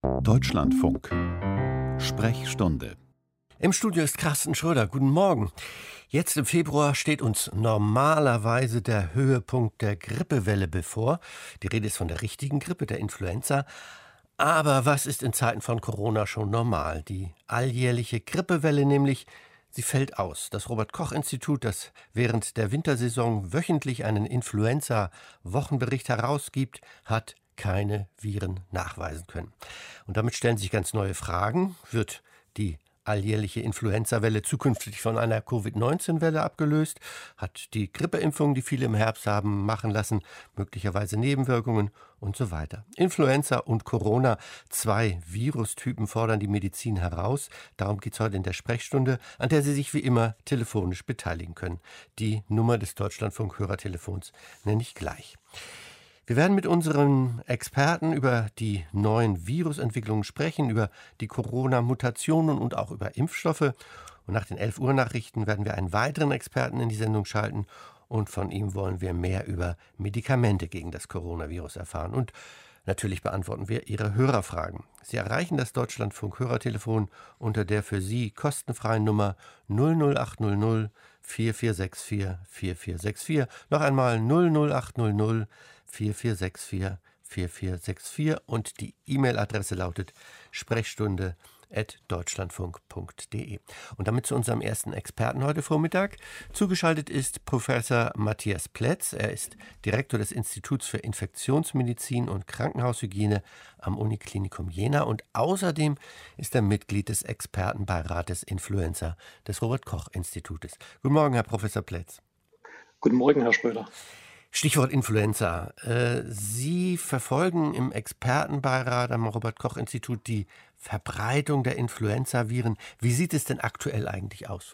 Deutschlandfunk. Sprechstunde. Im Studio ist Carsten Schröder. Guten Morgen. Jetzt im Februar steht uns normalerweise der Höhepunkt der Grippewelle bevor. Die Rede ist von der richtigen Grippe, der Influenza. Aber was ist in Zeiten von Corona schon normal? Die alljährliche Grippewelle nämlich, sie fällt aus. Das Robert-Koch-Institut, das während der Wintersaison wöchentlich einen Influenza-Wochenbericht herausgibt, hat keine Viren nachweisen können. Und damit stellen sich ganz neue Fragen. Wird die alljährliche Influenza-Welle zukünftig von einer Covid-19-Welle abgelöst? Hat die Grippeimpfung, die viele im Herbst haben machen lassen, möglicherweise Nebenwirkungen und so weiter? Influenza und Corona, zwei Virustypen fordern die Medizin heraus. Darum geht es heute in der Sprechstunde, an der Sie sich wie immer telefonisch beteiligen können. Die Nummer des Deutschlandfunk-Hörertelefons nenne ich gleich. Wir werden mit unseren Experten über die neuen Virusentwicklungen sprechen, über die Corona-Mutationen und auch über Impfstoffe. Und nach den 11 Uhr Nachrichten werden wir einen weiteren Experten in die Sendung schalten. Und von ihm wollen wir mehr über Medikamente gegen das Coronavirus erfahren. Und natürlich beantworten wir Ihre Hörerfragen. Sie erreichen das Deutschlandfunk-Hörertelefon unter der für Sie kostenfreien Nummer 00800 4464 4464. Noch einmal 00800 4464 4464 und die E-Mail-Adresse lautet sprechstunde@deutschlandfunk.de. Und damit zu unserem ersten Experten heute Vormittag. Zugeschaltet ist Professor Matthias Plätz. Er ist Direktor des Instituts für Infektionsmedizin und Krankenhaushygiene am Uniklinikum Jena und außerdem ist er Mitglied des Expertenbeirates Influenza des Robert-Koch-Institutes. Guten Morgen, Herr Professor Plätz. Guten Morgen, Herr Schröder. Stichwort Influenza. Sie verfolgen im Expertenbeirat am Robert-Koch-Institut die Verbreitung der Influenzaviren. Wie sieht es denn aktuell eigentlich aus?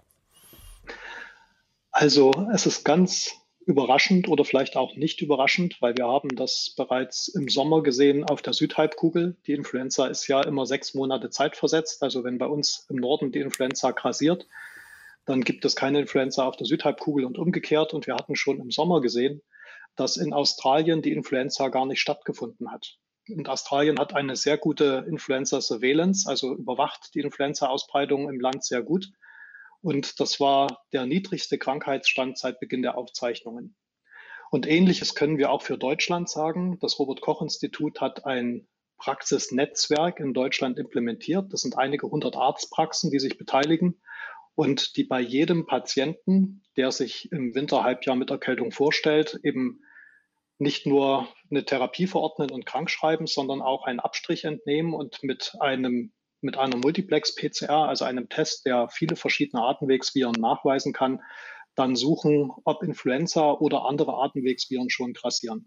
Also es ist ganz überraschend oder vielleicht auch nicht überraschend, weil wir haben das bereits im Sommer gesehen auf der Südhalbkugel. Die Influenza ist ja immer 6 Monate zeitversetzt. Also wenn bei uns im Norden die Influenza grassiert, dann gibt es keine Influenza auf der Südhalbkugel und umgekehrt. Und wir hatten schon im Sommer gesehen, dass in Australien die Influenza gar nicht stattgefunden hat. Und Australien hat eine sehr gute Influenza-Surveillance, also überwacht die Influenza-Ausbreitung im Land sehr gut. Und das war der niedrigste Krankheitsstand seit Beginn der Aufzeichnungen. Und Ähnliches können wir auch für Deutschland sagen. Das Robert-Koch-Institut hat ein Praxisnetzwerk in Deutschland implementiert. Das sind einige 100 Arztpraxen, die sich beteiligen und die bei jedem Patienten, der sich im Winterhalbjahr mit Erkältung vorstellt, eben nicht nur eine Therapie verordnen und krankschreiben, sondern auch einen Abstrich entnehmen und mit einer Multiplex-PCR, also einem Test, der viele verschiedene Atemwegsviren nachweisen kann, dann suchen, ob Influenza oder andere Atemwegsviren schon grassieren.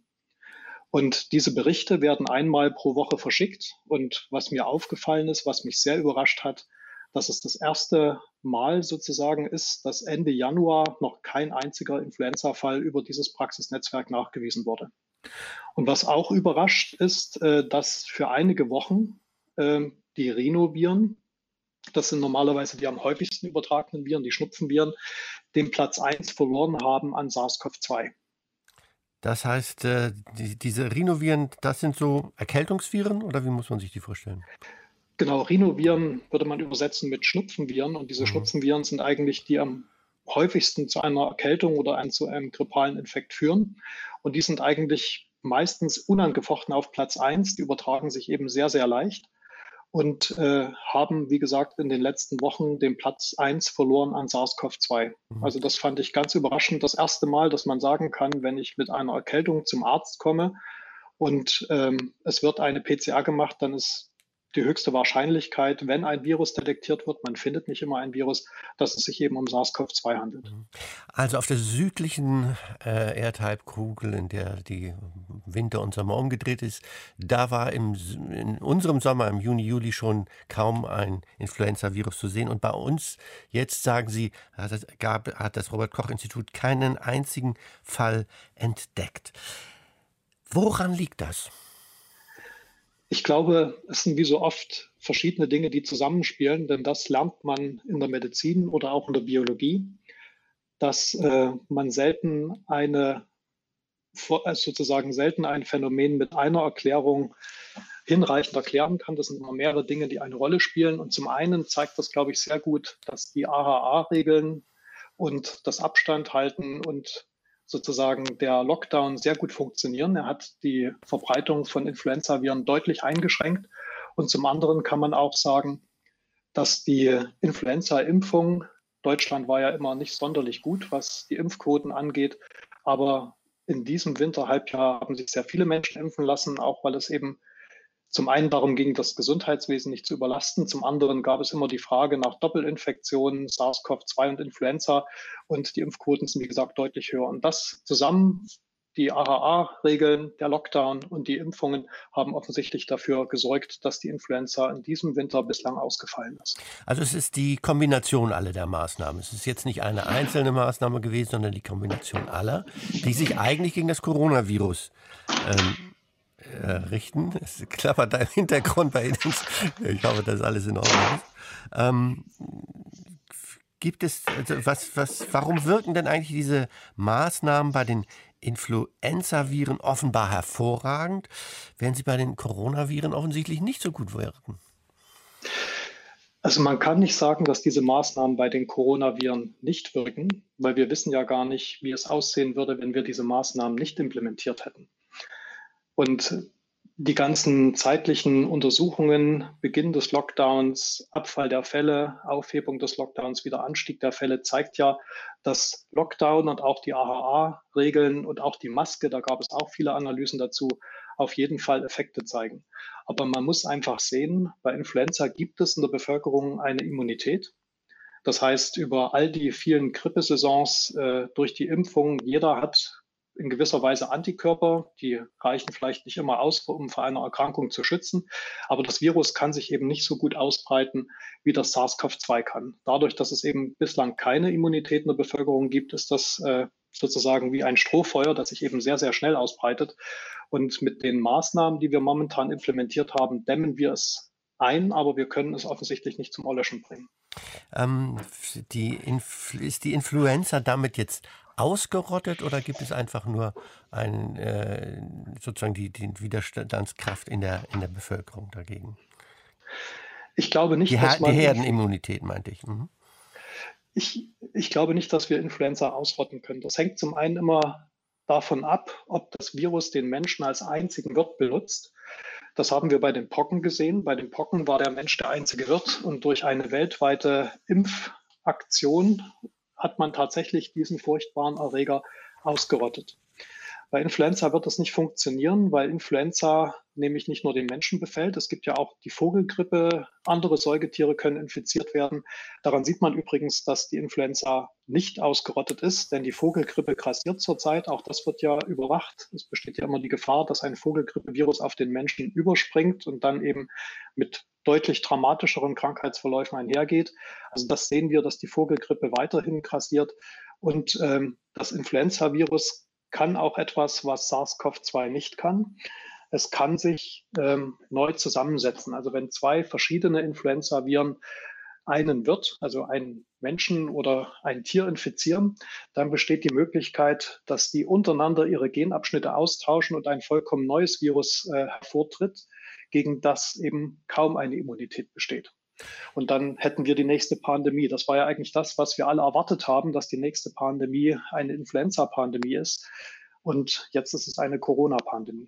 Und diese Berichte werden einmal pro Woche verschickt. Und was mir aufgefallen ist, was mich sehr überrascht hat, dass es das erste Mal sozusagen ist, dass Ende Januar noch kein einziger Influenza-Fall über dieses Praxisnetzwerk nachgewiesen wurde. Und was auch überrascht ist, dass für einige Wochen die Rhinoviren, das sind normalerweise die am häufigsten übertragenen Viren, die Schnupfenviren, den Platz 1 verloren haben an SARS-CoV-2. Das heißt, diese Rhinoviren, das sind so Erkältungsviren oder wie muss man sich die vorstellen? Genau, Rhinoviren würde man übersetzen mit Schnupfenviren und diese Schnupfenviren sind eigentlich die am häufigsten zu einer Erkältung oder zu einem grippalen Infekt führen. Und die sind eigentlich meistens unangefochten auf Platz 1. Die übertragen sich eben sehr, sehr leicht und haben, wie gesagt, in den letzten Wochen den Platz 1 verloren an SARS-CoV-2. Also das fand ich ganz überraschend. Das erste Mal, dass man sagen kann, wenn ich mit einer Erkältung zum Arzt komme und es wird eine PCR gemacht, dann ist die höchste Wahrscheinlichkeit, wenn ein Virus detektiert wird, man findet nicht immer ein Virus, dass es sich eben um SARS-CoV-2 handelt. Also auf der südlichen Erdhalbkugel, in der die Winter und Sommer umgedreht ist, da war in unserem Sommer, im Juni, Juli schon kaum ein Influenza-Virus zu sehen. Und bei uns, jetzt sagen Sie, hat das Robert-Koch-Institut keinen einzigen Fall entdeckt. Woran liegt das? Ich glaube, es sind wie so oft verschiedene Dinge, die zusammenspielen, denn das lernt man in der Medizin oder auch in der Biologie, dass man selten ein Phänomen mit einer Erklärung hinreichend erklären kann. Das sind immer mehrere Dinge, die eine Rolle spielen. Und zum einen zeigt das, glaube ich, sehr gut, dass die AHA-Regeln und das Abstand halten und sozusagen der Lockdown sehr gut funktionieren. Er hat die Verbreitung von Influenzaviren deutlich eingeschränkt. Und zum anderen kann man auch sagen, dass die Influenza-Impfung, Deutschland war ja immer nicht sonderlich gut, was die Impfquoten angeht, aber in diesem Winterhalbjahr haben sich sehr viele Menschen impfen lassen, auch weil es eben zum einen darum ging, das Gesundheitswesen nicht zu überlasten. Zum anderen gab es immer die Frage nach Doppelinfektionen, SARS-CoV-2 und Influenza. Und die Impfquoten sind, wie gesagt, deutlich höher. Und das zusammen, die AHA-Regeln, der Lockdown und die Impfungen haben offensichtlich dafür gesorgt, dass die Influenza in diesem Winter bislang ausgefallen ist. Also es ist die Kombination aller der Maßnahmen. Es ist jetzt nicht eine einzelne Maßnahme gewesen, sondern die Kombination aller, die sich eigentlich gegen das Coronavirus richten. Es klappert da im Hintergrund bei Ihnen. Ich hoffe, dass alles in Ordnung ist. Gibt es, also warum wirken denn eigentlich diese Maßnahmen bei den Influenzaviren offenbar hervorragend, während sie bei den Coronaviren offensichtlich nicht so gut wirken? Also man kann nicht sagen, dass diese Maßnahmen bei den Coronaviren nicht wirken, weil wir wissen ja gar nicht, wie es aussehen würde, wenn wir diese Maßnahmen nicht implementiert hätten. Und die ganzen zeitlichen Untersuchungen, Beginn des Lockdowns, Abfall der Fälle, Aufhebung des Lockdowns, wieder Anstieg der Fälle, zeigt ja, dass Lockdown und auch die AHA-Regeln und auch die Maske, da gab es auch viele Analysen dazu, auf jeden Fall Effekte zeigen. Aber man muss einfach sehen, bei Influenza gibt es in der Bevölkerung eine Immunität. Das heißt, über all die vielen Grippesaisons durch die Impfung, jeder hat in gewisser Weise Antikörper, die reichen vielleicht nicht immer aus, um vor einer Erkrankung zu schützen, aber das Virus kann sich eben nicht so gut ausbreiten, wie das SARS-CoV-2 kann. Dadurch, dass es eben bislang keine Immunität in der Bevölkerung gibt, ist das sozusagen wie ein Strohfeuer, das sich eben sehr, sehr schnell ausbreitet. Und mit den Maßnahmen, die wir momentan implementiert haben, dämmen wir es ein, aber wir können es offensichtlich nicht zum Erlöschen bringen. Ist die Influenza damit jetzt ausgerottet oder gibt es einfach nur sozusagen die Widerstandskraft in der Bevölkerung dagegen? Ich glaube nicht, Die dass man Herdenimmunität, meinte ich. Mhm. Ich glaube nicht, dass wir Influenza ausrotten können. Das hängt zum einen immer davon ab, ob das Virus den Menschen als einzigen Wirt benutzt. Das haben wir bei den Pocken gesehen. Bei den Pocken war der Mensch der einzige Wirt und durch eine weltweite Impfaktion hat man tatsächlich diesen furchtbaren Erreger ausgerottet. Bei Influenza wird das nicht funktionieren, weil Influenza nämlich nicht nur den Menschen befällt. Es gibt ja auch die Vogelgrippe. Andere Säugetiere können infiziert werden. Daran sieht man übrigens, dass die Influenza nicht ausgerottet ist, denn die Vogelgrippe grassiert zurzeit. Auch das wird ja überwacht. Es besteht ja immer die Gefahr, dass ein Vogelgrippevirus auf den Menschen überspringt und dann eben mit deutlich dramatischeren Krankheitsverläufen einhergeht. Also das sehen wir, dass die Vogelgrippe weiterhin grassiert. Und das Influenza-Virus kann auch etwas, was SARS-CoV-2 nicht kann. Es kann sich neu zusammensetzen. Also wenn zwei verschiedene Influenza-Viren einen Wirt, also einen Menschen oder ein Tier infizieren, dann besteht die Möglichkeit, dass die untereinander ihre Genabschnitte austauschen und ein vollkommen neues Virus hervortritt, gegen das eben kaum eine Immunität besteht. Und dann hätten wir die nächste Pandemie. Das war ja eigentlich das, was wir alle erwartet haben, dass die nächste Pandemie eine Influenza-Pandemie ist. Und jetzt ist es eine Corona-Pandemie.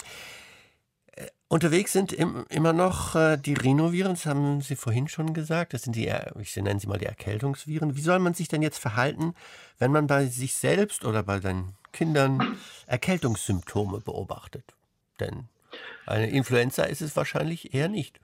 Unterwegs sind immer noch die Rhinoviren, das haben Sie vorhin schon gesagt. Das sind ich nenne sie mal die Erkältungsviren. Wie soll man sich denn jetzt verhalten, wenn man bei sich selbst oder bei seinen Kindern Erkältungssymptome beobachtet? Denn eine Influenza ist es wahrscheinlich eher nicht.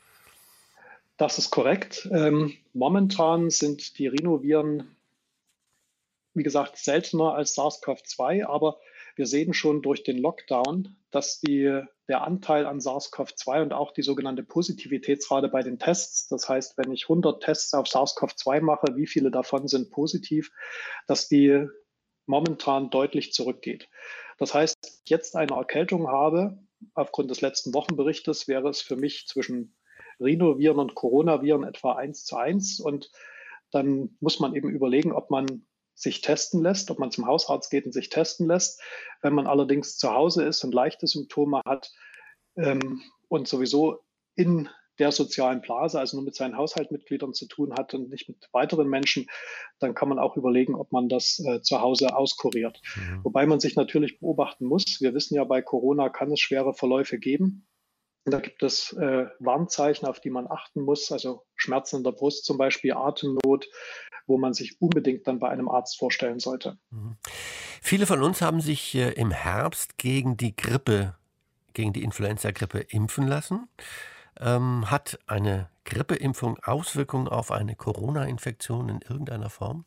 Das ist korrekt. Momentan sind die Rhinoviren, wie gesagt, seltener als SARS-CoV-2, aber wir sehen schon durch den Lockdown, dass der Anteil an SARS-CoV-2 und auch die sogenannte Positivitätsrate bei den Tests, das heißt, wenn ich 100 Tests auf SARS-CoV-2 mache, wie viele davon sind positiv, dass die momentan deutlich zurückgeht. Das heißt, wenn ich jetzt eine Erkältung habe, aufgrund des letzten Wochenberichtes wäre es für mich zwischen Rhinoviren und Coronaviren etwa 1:1 und dann muss man eben überlegen, ob man sich testen lässt, ob man zum Hausarzt geht und sich testen lässt. Wenn man allerdings zu Hause ist und leichte Symptome hat, und sowieso in der sozialen Blase, also nur mit seinen Haushaltsmitgliedern zu tun hat und nicht mit weiteren Menschen, dann kann man auch überlegen, ob man das zu Hause auskuriert. Mhm. Wobei man sich natürlich beobachten muss. Wir wissen ja, bei Corona kann es schwere Verläufe geben. Und da gibt es Warnzeichen, auf die man achten muss, also Schmerzen in der Brust zum Beispiel, Atemnot, wo man sich unbedingt dann bei einem Arzt vorstellen sollte. Mhm. Viele von uns haben sich im Herbst gegen die Grippe, gegen die Influenza-Grippe impfen lassen. Hat eine Grippeimpfung Auswirkungen auf eine Corona-Infektion in irgendeiner Form?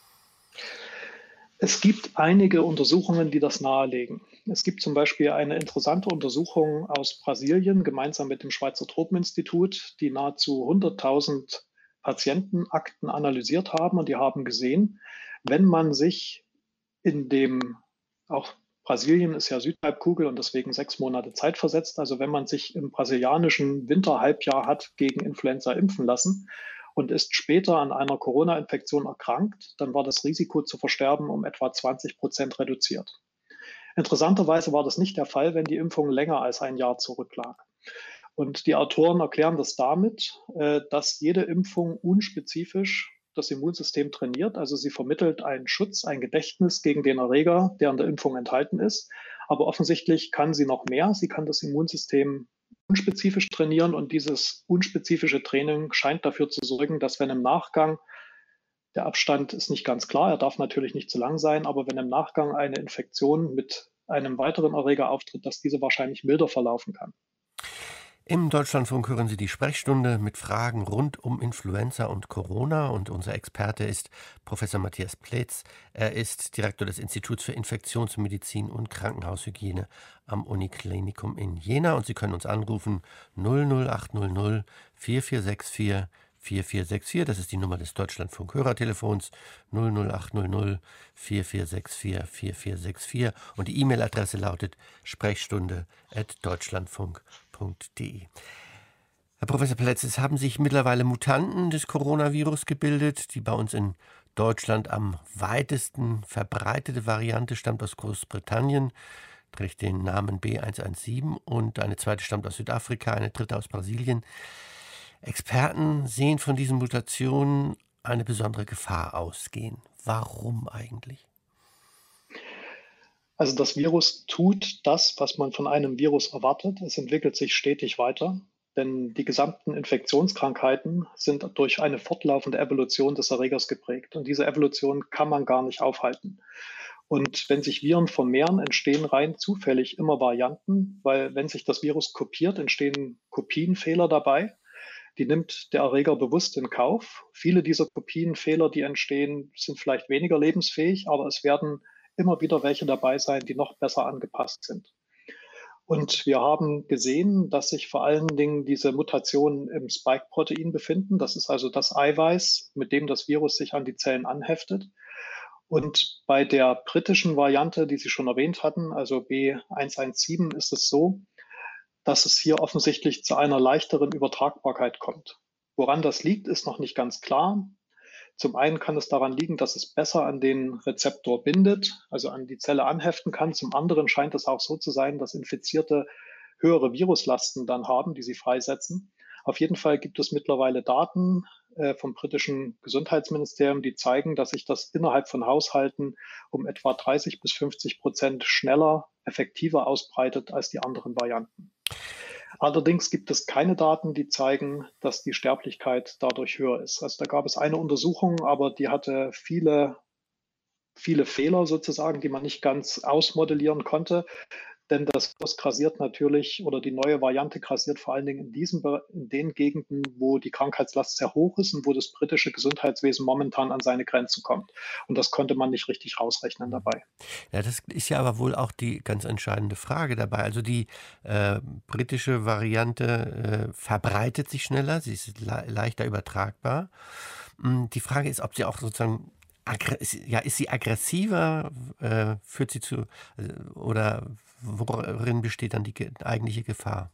Es gibt einige Untersuchungen, die das nahelegen. Es gibt zum Beispiel eine interessante Untersuchung aus Brasilien gemeinsam mit dem Schweizer Tropeninstitut, die nahezu 100.000 Patientenakten analysiert haben, und die haben gesehen, wenn man sich in dem, auch Brasilien ist ja Südhalbkugel und deswegen 6 Monate Zeit versetzt, also wenn man sich im brasilianischen Winterhalbjahr hat gegen Influenza impfen lassen und ist später an einer Corona-Infektion erkrankt, dann war das Risiko zu versterben um etwa 20% reduziert. Interessanterweise war das nicht der Fall, wenn die Impfung länger als ein Jahr zurücklag. Und die Autoren erklären das damit, dass jede Impfung unspezifisch das Immunsystem trainiert. Also sie vermittelt einen Schutz, ein Gedächtnis gegen den Erreger, der in der Impfung enthalten ist. Aber offensichtlich kann sie noch mehr. Sie kann das Immunsystem unspezifisch trainieren, und dieses unspezifische Training scheint dafür zu sorgen, dass wenn im Nachgang, der Abstand ist nicht ganz klar, er darf natürlich nicht zu lang sein, aber wenn im Nachgang eine Infektion mit einem weiteren Erreger auftritt, dass diese wahrscheinlich milder verlaufen kann. Im Deutschlandfunk hören Sie die Sprechstunde mit Fragen rund um Influenza und Corona, und unser Experte ist Professor Matthias Pletz. Er ist Direktor des Instituts für Infektionsmedizin und Krankenhaushygiene am Uniklinikum in Jena, und Sie können uns anrufen 00800 4464 4464, das ist die Nummer des Deutschlandfunk Hörertelefons 00800 4464 4464, und die E-Mail-Adresse lautet sprechstunde@deutschlandfunk.de. Herr Professor Pletz, es haben sich mittlerweile Mutanten des Coronavirus gebildet. Die bei uns in Deutschland am weitesten verbreitete Variante stammt aus Großbritannien, trägt den Namen B117, und eine zweite stammt aus Südafrika, eine dritte aus Brasilien. Experten sehen von diesen Mutationen eine besondere Gefahr ausgehen. Warum eigentlich? Also das Virus tut das, was man von einem Virus erwartet. Es entwickelt sich stetig weiter, denn die gesamten Infektionskrankheiten sind durch eine fortlaufende Evolution des Erregers geprägt. Und diese Evolution kann man gar nicht aufhalten. Und wenn sich Viren vermehren, entstehen rein zufällig immer Varianten, weil wenn sich das Virus kopiert, entstehen Kopienfehler dabei. Die nimmt der Erreger bewusst in Kauf. Viele dieser Kopienfehler, die entstehen, sind vielleicht weniger lebensfähig, aber es werden immer wieder welche dabei sein, die noch besser angepasst sind. Und wir haben gesehen, dass sich vor allen Dingen diese Mutationen im Spike-Protein befinden. Das ist also das Eiweiß, mit dem das Virus sich an die Zellen anheftet. Und bei der britischen Variante, die Sie schon erwähnt hatten, also B117, ist es so, dass es hier offensichtlich zu einer leichteren Übertragbarkeit kommt. Woran das liegt, ist noch nicht ganz klar. Zum einen kann es daran liegen, dass es besser an den Rezeptor bindet, also an die Zelle anheften kann. Zum anderen scheint es auch so zu sein, dass Infizierte höhere Viruslasten dann haben, die sie freisetzen. Auf jeden Fall gibt es mittlerweile Daten vom britischen Gesundheitsministerium, die zeigen, dass sich das innerhalb von Haushalten um etwa 30-50% schneller, effektiver ausbreitet als die anderen Varianten. Allerdings gibt es keine Daten, die zeigen, dass die Sterblichkeit dadurch höher ist. Also da gab es eine Untersuchung, aber die hatte viele Fehler sozusagen, die man nicht ganz ausmodellieren konnte. Denn das Virus grassiert natürlich, oder die neue Variante grassiert vor allen Dingen in den Gegenden, wo die Krankheitslast sehr hoch ist und wo das britische Gesundheitswesen momentan an seine Grenzen kommt. Und das konnte man nicht richtig rausrechnen dabei. Ja, das ist ja aber wohl auch die ganz entscheidende Frage dabei. Also die britische Variante verbreitet sich schneller, sie ist leichter übertragbar. Die Frage ist, ob sie auch sozusagen ist sie aggressiver, führt sie zu, oder worin besteht dann die eigentliche Gefahr?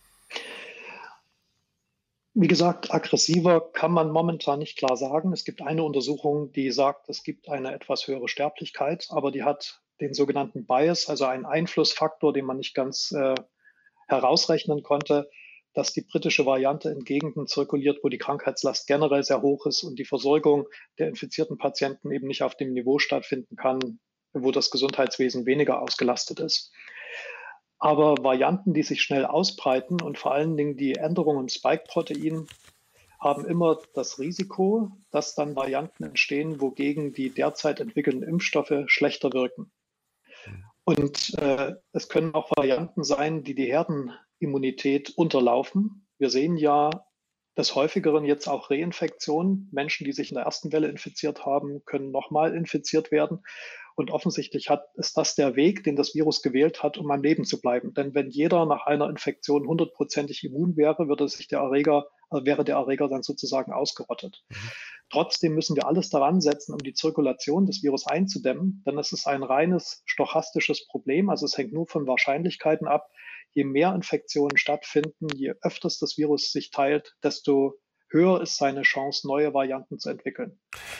Wie gesagt, aggressiver kann man momentan nicht klar sagen. Es gibt eine Untersuchung, die sagt, es gibt eine etwas höhere Sterblichkeit, aber die hat den sogenannten Bias, also einen Einflussfaktor, den man nicht ganz herausrechnen konnte, dass die britische Variante in Gegenden zirkuliert, wo die Krankheitslast generell sehr hoch ist und die Versorgung der infizierten Patienten eben nicht auf dem Niveau stattfinden kann, wo das Gesundheitswesen weniger ausgelastet ist. Aber Varianten, die sich schnell ausbreiten und vor allen Dingen die Änderungen im Spike-Protein haben immer das Risiko, dass dann Varianten entstehen, wogegen die derzeit entwickelten Impfstoffe schlechter wirken. Und es können auch Varianten sein, die die Herdenimmunität unterlaufen. Wir sehen ja des Häufigeren jetzt auch Reinfektionen. Menschen, die sich in der ersten Welle infiziert haben, können nochmal infiziert werden. Und offensichtlich ist das der Weg, den das Virus gewählt hat, um am Leben zu bleiben. Denn wenn jeder nach einer Infektion 100%ig immun wäre, wäre der Erreger dann sozusagen ausgerottet. Trotzdem müssen wir alles daran setzen, um die Zirkulation des Virus einzudämmen, denn es ist ein reines stochastisches Problem. Also es hängt nur von Wahrscheinlichkeiten ab. Je mehr Infektionen stattfinden, je öfters das Virus sich teilt, desto höher ist seine Chance, neue Varianten zu entwickeln.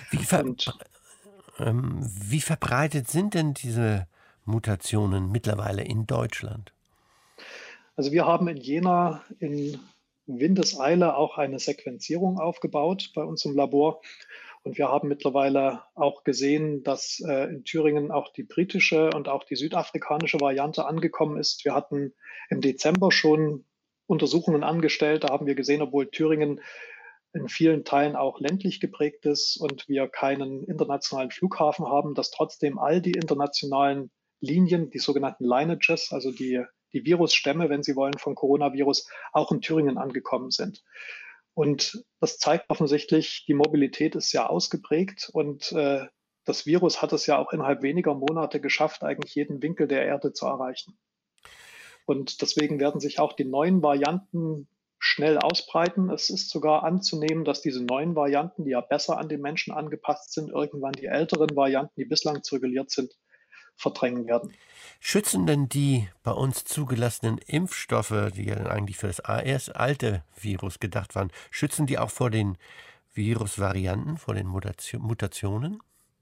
Wie verbreitet sind denn diese Mutationen mittlerweile in Deutschland? Also wir haben in Jena in Windeseile auch eine Sequenzierung aufgebaut bei uns im Labor. Und wir haben mittlerweile auch gesehen, dass in Thüringen auch die britische und auch die südafrikanische Variante angekommen ist. Wir hatten im Dezember schon Untersuchungen angestellt. Da haben wir gesehen, obwohl Thüringen in vielen Teilen auch ländlich geprägt ist und wir keinen internationalen Flughafen haben, dass trotzdem all die internationalen Linien, die sogenannten Lineages, also die Virusstämme, wenn Sie wollen, von Coronavirus, auch in Thüringen angekommen sind. Und das zeigt offensichtlich, die Mobilität ist sehr ausgeprägt und das Virus hat es ja auch innerhalb weniger Monate geschafft, eigentlich jeden Winkel der Erde zu erreichen. Und deswegen werden sich auch die neuen Varianten schnell ausbreiten. Es ist sogar anzunehmen, dass diese neuen Varianten, die ja besser an den Menschen angepasst sind, irgendwann die älteren Varianten, die bislang zirkuliert sind, verdrängen werden. Schützen denn die bei uns zugelassenen Impfstoffe, die ja eigentlich für das erst alte Virus gedacht waren, schützen die auch vor den Virusvarianten, vor den Mutationen?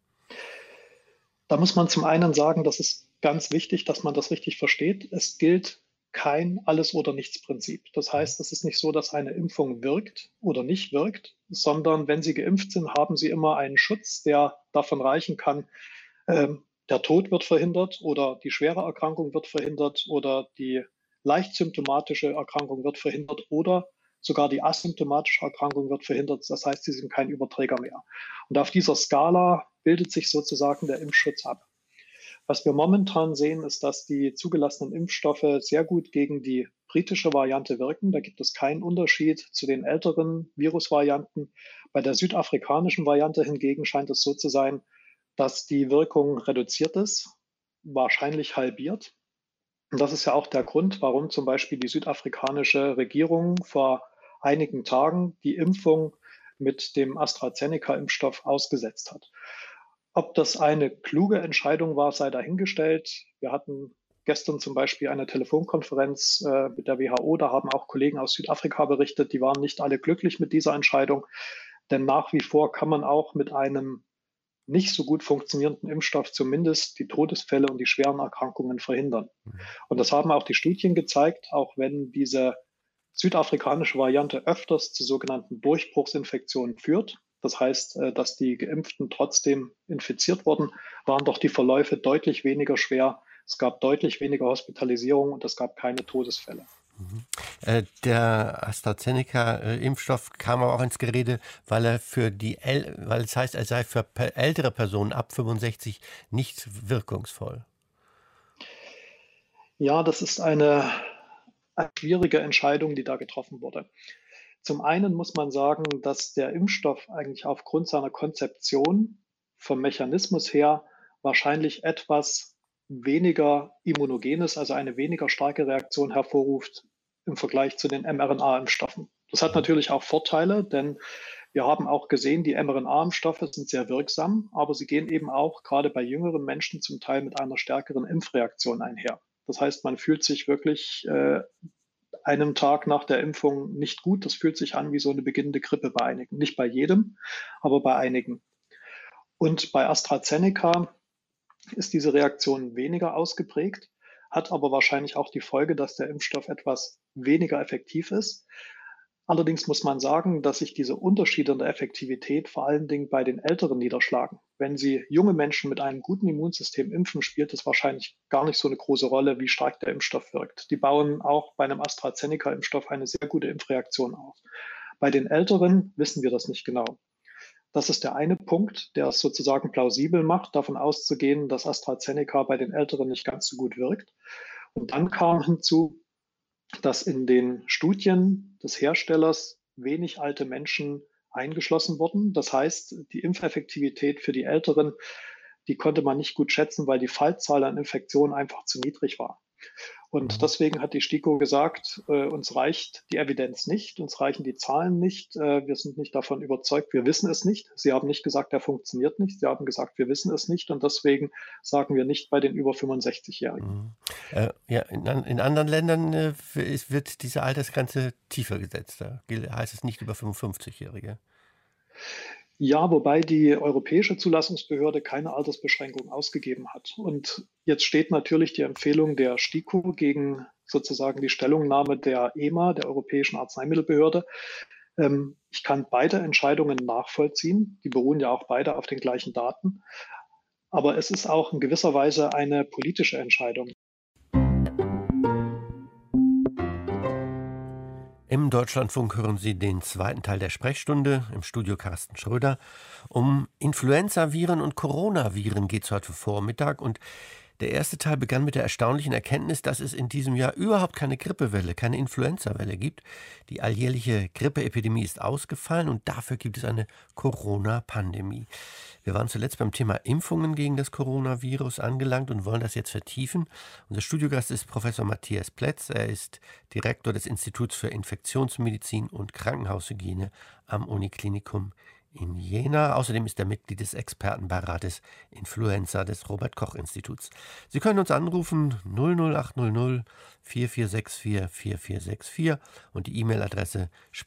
Da muss man zum einen sagen, das ist ganz wichtig, dass man das richtig versteht. Es gilt kein Alles-oder-nichts-Prinzip. Das heißt, es ist nicht so, dass eine Impfung wirkt oder nicht wirkt, sondern wenn Sie geimpft sind, haben Sie immer einen Schutz, der davon reichen kann, der Tod wird verhindert oder die schwere Erkrankung wird verhindert oder die leicht symptomatische Erkrankung wird verhindert oder sogar die asymptomatische Erkrankung wird verhindert. Das heißt, Sie sind kein Überträger mehr. Und auf dieser Skala bildet sich sozusagen der Impfschutz ab. Was wir momentan sehen, ist, dass die zugelassenen Impfstoffe sehr gut gegen die britische Variante wirken. Da gibt es keinen Unterschied zu den älteren Virusvarianten. Bei der südafrikanischen Variante hingegen scheint es so zu sein, dass die Wirkung reduziert ist, wahrscheinlich halbiert. Und das ist ja auch der Grund, warum zum Beispiel die südafrikanische Regierung vor einigen Tagen die Impfung mit dem AstraZeneca-Impfstoff ausgesetzt hat. Ob das eine kluge Entscheidung war, sei dahingestellt. Wir hatten gestern zum Beispiel eine Telefonkonferenz mit der WHO. Da haben auch Kollegen aus Südafrika berichtet, die waren nicht alle glücklich mit dieser Entscheidung. Denn nach wie vor kann man auch mit einem nicht so gut funktionierenden Impfstoff zumindest die Todesfälle und die schweren Erkrankungen verhindern. Und das haben auch die Studien gezeigt, auch wenn diese südafrikanische Variante öfters zu sogenannten Durchbruchsinfektionen führt. Das heißt, dass die Geimpften trotzdem infiziert wurden, waren doch die Verläufe deutlich weniger schwer. Es gab deutlich weniger Hospitalisierung und es gab keine Todesfälle. Der AstraZeneca-Impfstoff kam aber auch ins Gerede, weil es heißt, er sei für ältere Personen ab 65 nicht wirkungsvoll. Ja, das ist eine schwierige Entscheidung, die da getroffen wurde. Zum einen muss man sagen, dass der Impfstoff eigentlich aufgrund seiner Konzeption vom Mechanismus her wahrscheinlich etwas weniger immunogen ist, also eine weniger starke Reaktion hervorruft im Vergleich zu den mRNA-Impfstoffen. Das hat natürlich auch Vorteile, denn wir haben auch gesehen, die mRNA-Impfstoffe sind sehr wirksam, aber sie gehen eben auch gerade bei jüngeren Menschen zum Teil mit einer stärkeren Impfreaktion einher. Das heißt, man fühlt sich wirklich einem Tag nach der Impfung nicht gut. Das fühlt sich an wie so eine beginnende Grippe bei einigen. Nicht bei jedem, aber bei einigen. Und bei AstraZeneca ist diese Reaktion weniger ausgeprägt. hat aber wahrscheinlich auch die Folge, dass der Impfstoff etwas weniger effektiv ist. Allerdings muss man sagen, dass sich diese Unterschiede in der Effektivität vor allen Dingen bei den Älteren niederschlagen. Wenn Sie junge Menschen mit einem guten Immunsystem impfen, spielt es wahrscheinlich gar nicht so eine große Rolle, wie stark der Impfstoff wirkt. Die bauen auch bei einem AstraZeneca-Impfstoff eine sehr gute Impfreaktion auf. Bei den Älteren wissen wir das nicht genau. Das ist der eine Punkt, der es sozusagen plausibel macht, davon auszugehen, dass AstraZeneca bei den Älteren nicht ganz so gut wirkt. Und dann kam hinzu, dass in den Studien des Herstellers wenig alte Menschen eingeschlossen wurden. Das heißt, die Impfeffektivität für die Älteren, die konnte man nicht gut schätzen, weil die Fallzahl an Infektionen einfach zu niedrig war. Und Mhm. deswegen hat die STIKO gesagt, uns reicht die Evidenz nicht, uns reichen die Zahlen nicht, wir sind nicht davon überzeugt, wir wissen es nicht. Sie haben nicht gesagt, er funktioniert nicht, sie haben gesagt, wir wissen es nicht und deswegen sagen wir nicht bei den über 65-Jährigen. Mhm. Ja, in anderen Ländern wird diese Altersgrenze tiefer gesetzt. Da heißt es nicht über 55-Jährige. Ja, wobei die europäische Zulassungsbehörde keine Altersbeschränkung ausgegeben hat. Und jetzt steht natürlich die Empfehlung der STIKO gegen sozusagen die Stellungnahme der EMA, der Europäischen Arzneimittelbehörde. Ich kann beide Entscheidungen nachvollziehen. Die beruhen ja auch beide auf den gleichen Daten. Aber es ist auch in gewisser Weise eine politische Entscheidung. Im Deutschlandfunk hören Sie den zweiten Teil der Sprechstunde. Im Studio Carsten Schröder. Um Influenzaviren und Coronaviren geht es heute Vormittag. Und der erste Teil begann mit der erstaunlichen Erkenntnis, dass es in diesem Jahr überhaupt keine Grippewelle, keine Influenzawelle gibt. Die alljährliche Grippeepidemie ist ausgefallen und dafür gibt es eine Corona-Pandemie. Wir waren zuletzt beim Thema Impfungen gegen das Coronavirus angelangt und wollen das jetzt vertiefen. Unser Studiogast ist Professor Matthias Plätz. Er ist Direktor des Instituts für Infektionsmedizin und Krankenhaushygiene am Uniklinikum in Jena. Außerdem ist er Mitglied des Expertenbeirates Influenza des Robert-Koch-Instituts. Sie können uns anrufen 00800 4464 4464 und die E-Mail-Adresse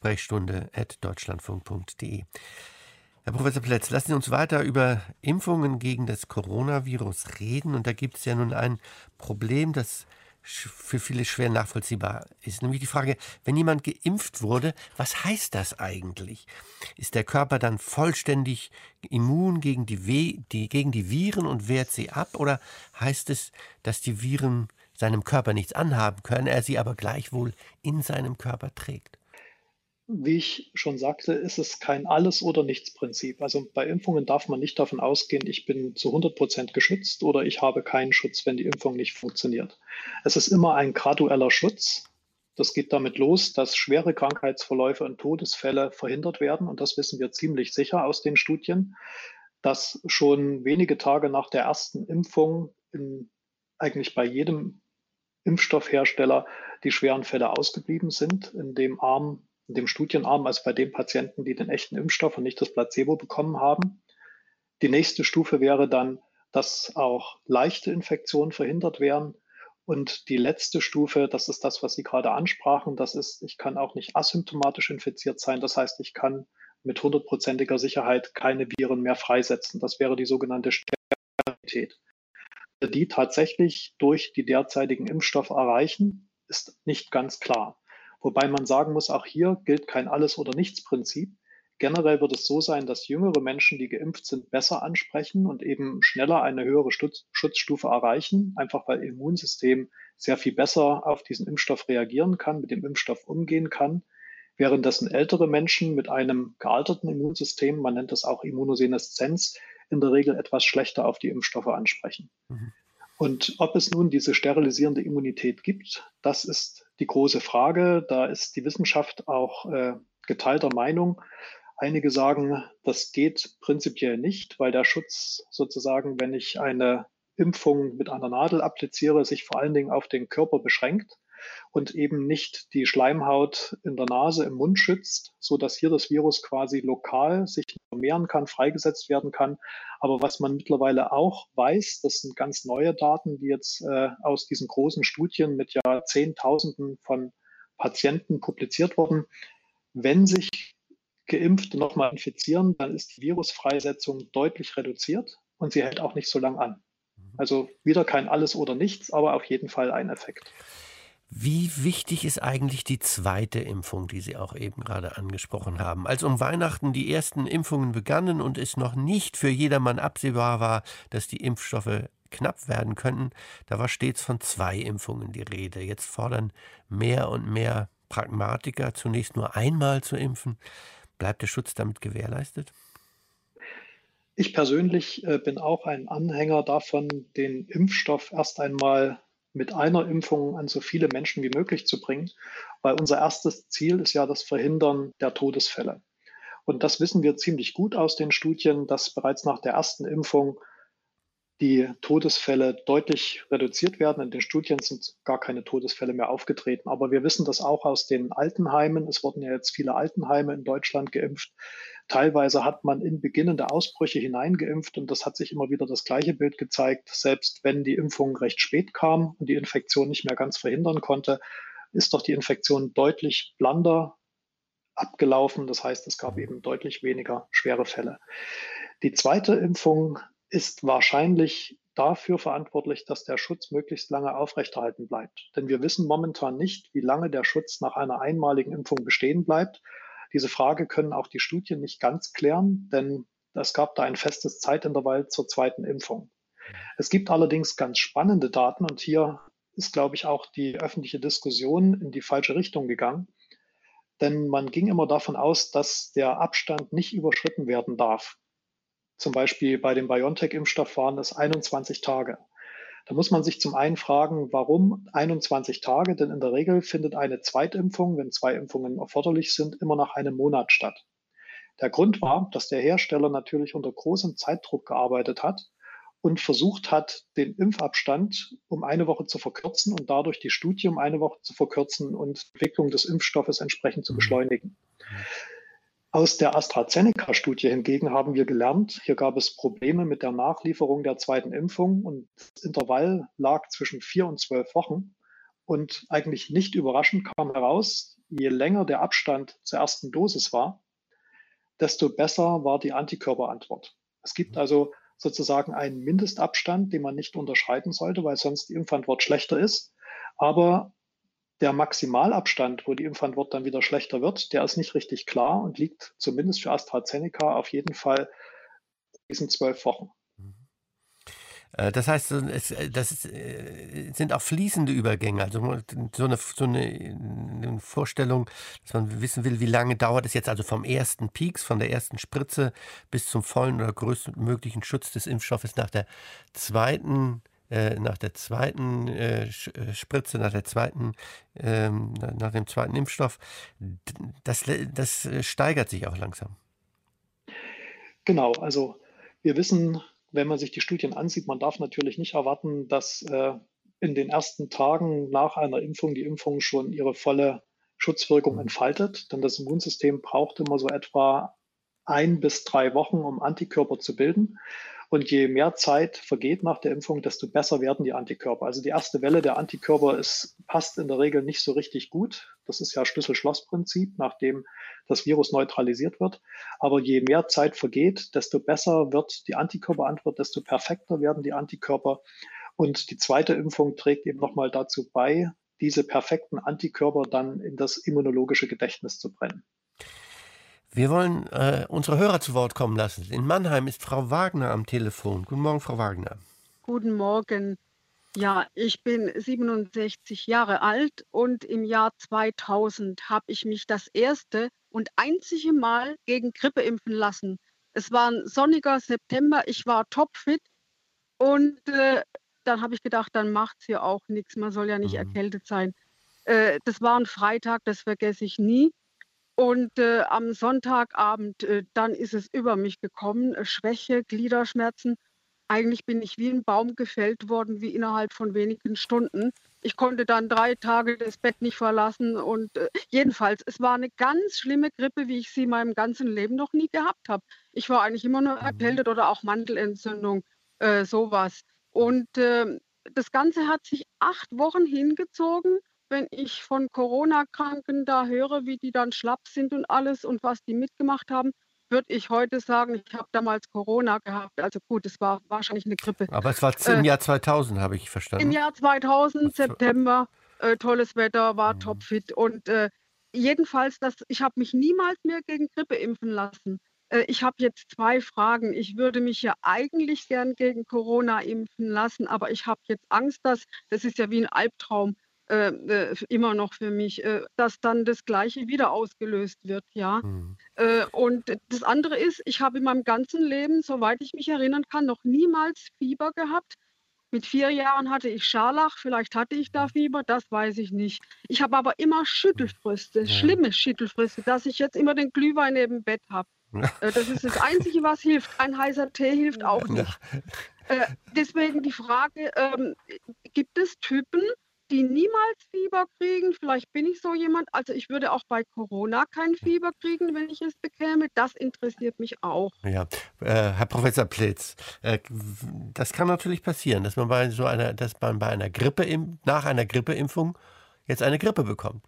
sprechstunde@deutschlandfunk.de. Herr Professor Plätz, lassen Sie uns weiter über Impfungen gegen das Coronavirus reden. Und da gibt es ja nun ein Problem, das für viele schwer nachvollziehbar ist. Nämlich die Frage, wenn jemand geimpft wurde, was heißt das eigentlich? Ist der Körper dann vollständig immun gegen gegen die Viren und wehrt sie ab? Oder heißt es, dass die Viren seinem Körper nichts anhaben können, er sie aber gleichwohl in seinem Körper trägt? Wie ich schon sagte, ist es kein Alles-oder-nichts-Prinzip. Also bei Impfungen darf man nicht davon ausgehen, ich bin zu 100% geschützt oder ich habe keinen Schutz, wenn die Impfung nicht funktioniert. Es ist immer ein gradueller Schutz. Das geht damit los, dass schwere Krankheitsverläufe und Todesfälle verhindert werden. Und das wissen wir ziemlich sicher aus den Studien, dass schon wenige Tage nach der ersten Impfung eigentlich bei jedem Impfstoffhersteller die schweren Fälle ausgeblieben sind. In dem Studienarm, also bei den Patienten, die den echten Impfstoff und nicht das Placebo bekommen haben. Die nächste Stufe wäre dann, dass auch leichte Infektionen verhindert werden. Und die letzte Stufe, das ist das, was Sie gerade ansprachen, das ist, ich kann auch nicht asymptomatisch infiziert sein. Das heißt, ich kann mit 100%iger Sicherheit keine Viren mehr freisetzen. Das wäre die sogenannte Sterilität. Die tatsächlich durch die derzeitigen Impfstoffe erreichen, ist nicht ganz klar. Wobei man sagen muss, auch hier gilt kein Alles-oder-nichts-Prinzip. Generell wird es so sein, dass jüngere Menschen, die geimpft sind, besser ansprechen und eben schneller eine höhere Schutzstufe erreichen, einfach weil das Immunsystem sehr viel besser auf diesen Impfstoff reagieren kann, mit dem Impfstoff umgehen kann, währenddessen ältere Menschen mit einem gealterten Immunsystem, man nennt das auch Immunoseneszenz, in der Regel etwas schlechter auf die Impfstoffe ansprechen. Mhm. Und ob es nun diese sterilisierende Immunität gibt, das ist die große Frage. Da ist die Wissenschaft auch geteilter Meinung. Einige sagen, das geht prinzipiell nicht, weil der Schutz sozusagen, wenn ich eine Impfung mit einer Nadel appliziere, sich vor allen Dingen auf den Körper beschränkt und eben nicht die Schleimhaut in der Nase, im Mund schützt, so dass hier das Virus quasi lokal sich vermehren kann, freigesetzt werden kann. Aber was man mittlerweile auch weiß, das sind ganz neue Daten, die jetzt aus diesen großen Studien mit ja Zehntausenden von Patienten publiziert wurden. Wenn sich Geimpfte nochmal infizieren, dann ist die Virusfreisetzung deutlich reduziert und sie hält auch nicht so lang an. Also wieder kein Alles oder Nichts, aber auf jeden Fall ein Effekt. Wie wichtig ist eigentlich die zweite Impfung, die Sie auch eben gerade angesprochen haben? Als um Weihnachten die ersten Impfungen begannen und es noch nicht für jedermann absehbar war, dass die Impfstoffe knapp werden könnten, da war stets von 2 Impfungen die Rede. Jetzt fordern mehr und mehr Pragmatiker, zunächst nur einmal zu impfen. Bleibt der Schutz damit gewährleistet? Ich persönlich bin auch ein Anhänger davon, den Impfstoff erst einmal mit einer Impfung an so viele Menschen wie möglich zu bringen, weil unser erstes Ziel ist ja das Verhindern der Todesfälle. Und das wissen wir ziemlich gut aus den Studien, dass bereits nach der ersten Impfung die Todesfälle deutlich reduziert werden. In den Studien sind gar keine Todesfälle mehr aufgetreten. Aber wir wissen das auch aus den Altenheimen. Es wurden ja jetzt viele Altenheime in Deutschland geimpft. Teilweise hat man in beginnende Ausbrüche hineingeimpft und das hat sich immer wieder das gleiche Bild gezeigt. Selbst wenn die Impfung recht spät kam und die Infektion nicht mehr ganz verhindern konnte, ist doch die Infektion deutlich blander abgelaufen. Das heißt, es gab eben deutlich weniger schwere Fälle. Die zweite Impfung ist wahrscheinlich dafür verantwortlich, dass der Schutz möglichst lange aufrechterhalten bleibt. Denn wir wissen momentan nicht, wie lange der Schutz nach einer einmaligen Impfung bestehen bleibt. Diese Frage können auch die Studien nicht ganz klären, denn es gab da ein festes Zeitintervall zur zweiten Impfung. Es gibt allerdings ganz spannende Daten und hier ist, glaube ich, auch die öffentliche Diskussion in die falsche Richtung gegangen. Denn man ging immer davon aus, dass der Abstand nicht überschritten werden darf. Zum Beispiel bei dem BioNTech-Impfstoff waren es 21 Tage. Da muss man sich zum einen fragen, warum 21 Tage? Denn in der Regel findet eine Zweitimpfung, wenn 2 Impfungen erforderlich sind, immer nach einem Monat statt. Der Grund war, dass der Hersteller natürlich unter großem Zeitdruck gearbeitet hat und versucht hat, den Impfabstand um eine Woche zu verkürzen und dadurch die Studie um eine Woche zu verkürzen und die Entwicklung des Impfstoffes entsprechend zu Mhm. beschleunigen. Aus der AstraZeneca-Studie hingegen haben wir gelernt, hier gab es Probleme mit der Nachlieferung der zweiten Impfung und das Intervall lag zwischen 4 und 12 Wochen. Und eigentlich nicht überraschend kam heraus, je länger der Abstand zur ersten Dosis war, desto besser war die Antikörperantwort. Es gibt also sozusagen einen Mindestabstand, den man nicht unterschreiten sollte, weil sonst die Impfantwort schlechter ist. Aber der Maximalabstand, wo die Impfantwort dann wieder schlechter wird, der ist nicht richtig klar und liegt zumindest für AstraZeneca auf jeden Fall in diesen 12 Wochen. Das heißt, sind auch fließende Übergänge. Also eine Vorstellung, dass man wissen will, wie lange dauert es jetzt also vom ersten Peaks, von der ersten Spritze bis zum vollen oder größtmöglichen Schutz des Impfstoffes Spritze, nach dem zweiten Impfstoff. Das steigert sich auch langsam. Genau, also wir wissen, wenn man sich die Studien ansieht, man darf natürlich nicht erwarten, dass in den ersten Tagen nach einer Impfung die Impfung schon ihre volle Schutzwirkung entfaltet, denn das Immunsystem braucht immer so etwa 1 bis 3 Wochen, um Antikörper zu bilden. Und je mehr Zeit vergeht nach der Impfung, desto besser werden die Antikörper. Also die erste Welle der Antikörper passt in der Regel nicht so richtig gut. Das ist ja Schlüssel-Schloss-Prinzip, nachdem das Virus neutralisiert wird. Aber je mehr Zeit vergeht, desto besser wird die Antikörperantwort, desto perfekter werden die Antikörper. Und die zweite Impfung trägt eben nochmal dazu bei, diese perfekten Antikörper dann in das immunologische Gedächtnis zu brennen. Wir wollen unsere Hörer zu Wort kommen lassen. In Mannheim ist Frau Wagner am Telefon. Guten Morgen, Frau Wagner. Guten Morgen. Ja, ich bin 67 Jahre alt und im Jahr 2000 habe ich mich das erste und einzige Mal gegen Grippe impfen lassen. Es war ein sonniger September, ich war topfit und dann habe ich gedacht, dann macht's hier auch nichts, man soll ja nicht Mhm. erkältet sein. Das war ein Freitag, das vergesse ich nie. Und am Sonntagabend, dann ist es über mich gekommen, Schwäche, Gliederschmerzen. Eigentlich bin ich wie ein Baum gefällt worden, wie innerhalb von wenigen Stunden. Ich konnte dann 3 Tage das Bett nicht verlassen und jedenfalls, es war eine ganz schlimme Grippe, wie ich sie in meinem ganzen Leben noch nie gehabt habe. Ich war eigentlich immer nur erkältet oder auch Mandelentzündung, so Und das Ganze hat sich 8 Wochen hingezogen. Wenn ich von Corona-Kranken da höre, wie die dann schlapp sind und alles und was die mitgemacht haben. würde ich heute sagen, ich habe damals Corona gehabt. Also gut, es war wahrscheinlich eine Grippe. Aber es war im Äh, Jahr 2000, habe ich Im verstanden. Jahr 2000, Das, September, tolles Wetter, war mhm. topfit und, jedenfalls ich habe mich niemals mehr gegen Grippe impfen lassen. Ich habe jetzt 2 Fragen. Ich würde mich ja eigentlich gern gegen Corona impfen lassen, aber ich habe jetzt Angst, das ist ja wie ein Albtraum, immer noch für mich, dass dann das Gleiche wieder ausgelöst wird, ja. Mhm. Und das andere ist, ich habe in meinem ganzen Leben, soweit ich mich erinnern kann, noch niemals Fieber gehabt. Mit 4 Jahren hatte ich Scharlach, vielleicht hatte ich da Fieber, das weiß ich nicht. Ich habe aber immer Schüttelfröste, Ja. schlimme Schüttelfröste, dass ich jetzt immer den Glühwein neben dem Bett habe. Das ist das Einzige, was hilft. Ein heißer Tee hilft auch Ja. nicht. Deswegen die Frage, gibt es Typen, die niemals Fieber kriegen? Vielleicht bin ich so jemand. Also ich würde auch bei Corona kein Fieber kriegen, wenn ich es bekäme. Das interessiert mich auch. Ja, Herr Professor Plitz, das kann natürlich passieren, dass man bei einer nach einer Grippeimpfung jetzt eine Grippe bekommt.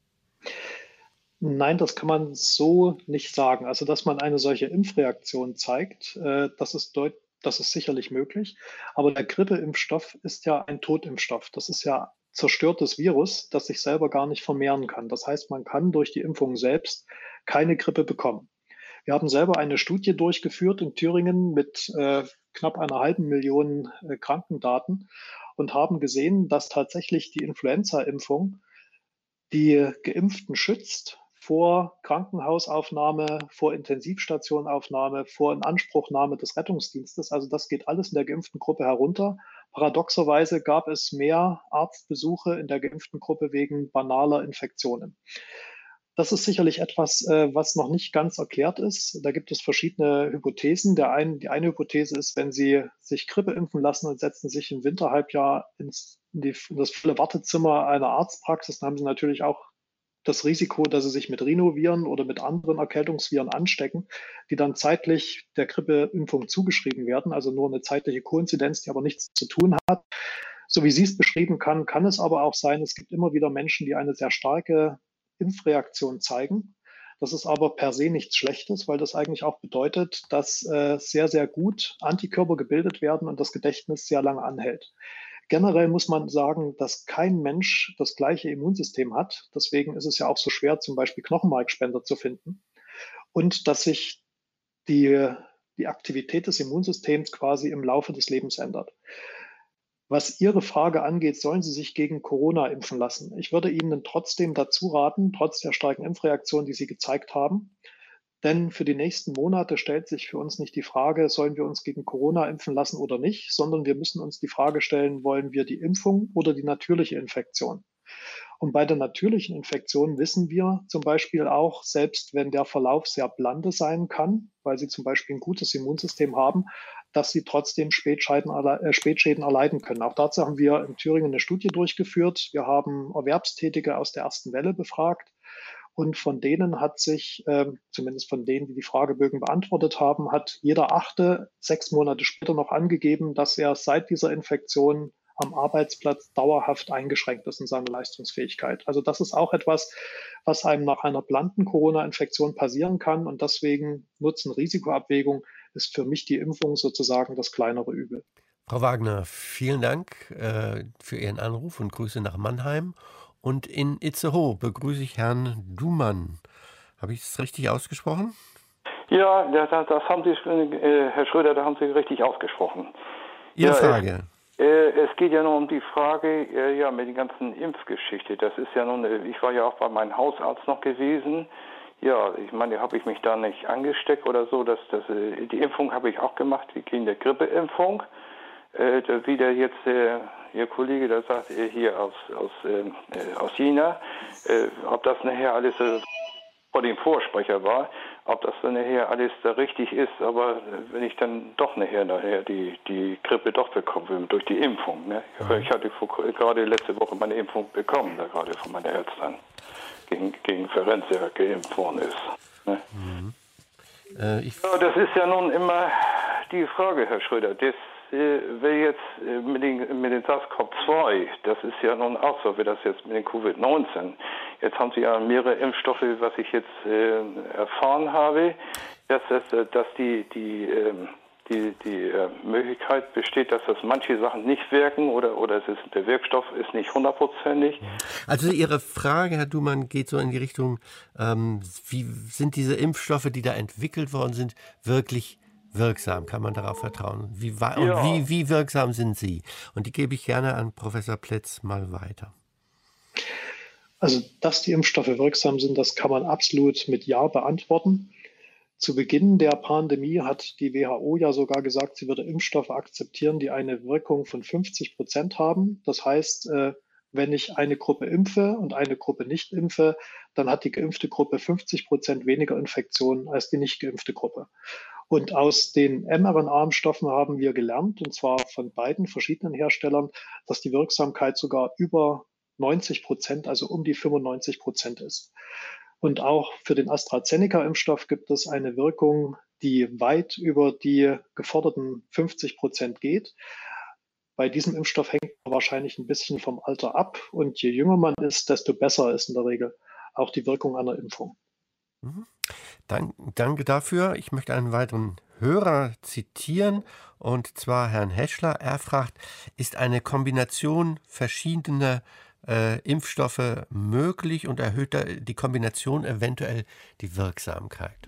Nein, das kann man so nicht sagen. Also, dass man eine solche Impfreaktion zeigt, das ist sicherlich möglich. Aber der Grippeimpfstoff ist ja ein Totimpfstoff. Das ist ja zerstörtes Virus, das sich selber gar nicht vermehren kann. Das heißt, man kann durch die Impfung selbst keine Grippe bekommen. Wir haben selber eine Studie durchgeführt in Thüringen mit knapp 1,5 Million Krankendaten und haben gesehen, dass tatsächlich die Influenza-Impfung die Geimpften schützt vor Krankenhausaufnahme, vor Intensivstationaufnahme, vor Inanspruchnahme des Rettungsdienstes. Also das geht alles in der geimpften Gruppe herunter. Paradoxerweise gab es mehr Arztbesuche in der geimpften Gruppe wegen banaler Infektionen. Das ist sicherlich etwas, was noch nicht ganz erklärt ist. Da gibt es verschiedene Hypothesen. Die eine Hypothese ist, wenn Sie sich Grippe impfen lassen und setzen sich im Winterhalbjahr in das volle Wartezimmer einer Arztpraxis, dann haben Sie natürlich auch das Risiko, dass Sie sich mit Rhinoviren oder mit anderen Erkältungsviren anstecken, die dann zeitlich der Grippeimpfung zugeschrieben werden, also nur eine zeitliche Koinzidenz, die aber nichts zu tun hat. So wie Sie es beschrieben kann es aber auch sein, es gibt immer wieder Menschen, die eine sehr starke Impfreaktion zeigen. Das ist aber per se nichts Schlechtes, weil das eigentlich auch bedeutet, dass sehr, sehr gut Antikörper gebildet werden und das Gedächtnis sehr lange anhält. Generell muss man sagen, dass kein Mensch das gleiche Immunsystem hat. Deswegen ist es ja auch so schwer, zum Beispiel Knochenmarkspender zu finden. Und dass sich die Aktivität des Immunsystems quasi im Laufe des Lebens ändert. Was Ihre Frage angeht, sollen Sie sich gegen Corona impfen lassen? Ich würde Ihnen trotzdem dazu raten, trotz der starken Impfreaktion, die Sie gezeigt haben. Denn für die nächsten Monate stellt sich für uns nicht die Frage, sollen wir uns gegen Corona impfen lassen oder nicht, sondern wir müssen uns die Frage stellen, wollen wir die Impfung oder die natürliche Infektion? Und bei der natürlichen Infektion wissen wir zum Beispiel auch, selbst wenn der Verlauf sehr blande sein kann, weil Sie zum Beispiel ein gutes Immunsystem haben, dass Sie trotzdem Spätschäden erleiden können. Auch dazu haben wir in Thüringen eine Studie durchgeführt. Wir haben Erwerbstätige aus der ersten Welle befragt. Und von denen hat sich, zumindest von denen, die die Fragebögen beantwortet haben, hat jeder Achte 6 Monate später noch angegeben, dass er seit dieser Infektion am Arbeitsplatz dauerhaft eingeschränkt ist in seiner Leistungsfähigkeit. Also das ist auch etwas, was einem nach einer blanden Corona-Infektion passieren kann. Und deswegen Nutzen-Risikoabwägung ist für mich die Impfung sozusagen das kleinere Übel. Frau Wagner, vielen Dank für Ihren Anruf und Grüße nach Mannheim. Und in Itzehoe begrüße ich Herrn Dumann. Habe ich es richtig ausgesprochen? Ja, das haben Sie, Herr Schröder, da haben Sie richtig ausgesprochen. Ihre Frage. Es geht ja nur um die Frage, ja, mit der ganzen Impfgeschichte. Das ist ja nun, ich war ja auch bei meinem Hausarzt noch gewesen. Ja, ich meine, habe ich mich da nicht angesteckt oder so. Die Impfung habe ich auch gemacht, gegen die Grippeimpfung. Wie der jetzt Ihr Kollege da sagt, hier aus China, ob das nachher alles vor dem Vorsprecher war, ob das dann nachher alles da richtig ist, aber wenn ich dann doch nachher die Grippe doch bekomme durch die Impfung. Ne? Ich hatte gerade letzte Woche meine Impfung bekommen, da gerade von meiner Ärztin gegen Ferencia geimpft worden ist. Ne? Ja, das ist ja nun immer die Frage, Herr Schröder. Das will jetzt mit den SARS-CoV-2, das ist ja nun auch so, wie das jetzt mit den Covid-19. Jetzt haben Sie ja mehrere Impfstoffe, was ich jetzt erfahren habe. dass die Möglichkeit besteht, dass das manche Sachen nicht wirken oder der Wirkstoff ist nicht hundertprozentig. Also Ihre Frage, Herr Dumann, geht so in die Richtung, wie sind diese Impfstoffe, die da entwickelt worden sind, wirklich wirksam? Kann man darauf vertrauen? Ja, Wie wirksam sind sie? Und die gebe ich gerne an Professor Pletz mal weiter. Also, dass die Impfstoffe wirksam sind, das kann man absolut mit Ja beantworten. Zu Beginn der Pandemie hat die WHO ja sogar gesagt, sie würde Impfstoffe akzeptieren, die eine Wirkung von 50% haben. Das heißt, wenn ich eine Gruppe impfe und eine Gruppe nicht impfe, dann hat die geimpfte Gruppe 50% weniger Infektionen als die nicht geimpfte Gruppe. Und aus den mRNA-Impfstoffen haben wir gelernt, und zwar von beiden verschiedenen Herstellern, dass die Wirksamkeit sogar über 90%, also um die 95% ist. Und auch für den AstraZeneca-Impfstoff gibt es eine Wirkung, die weit über die geforderten 50% geht. Bei diesem Impfstoff hängt man wahrscheinlich ein bisschen vom Alter ab. Und je jünger man ist, desto besser ist in der Regel auch die Wirkung einer Impfung. Mhm. Danke dafür. Ich möchte einen weiteren Hörer zitieren, und zwar Herrn Heschler. Er fragt, ist eine Kombination verschiedener Impfstoffe möglich und erhöht die Kombination eventuell die Wirksamkeit?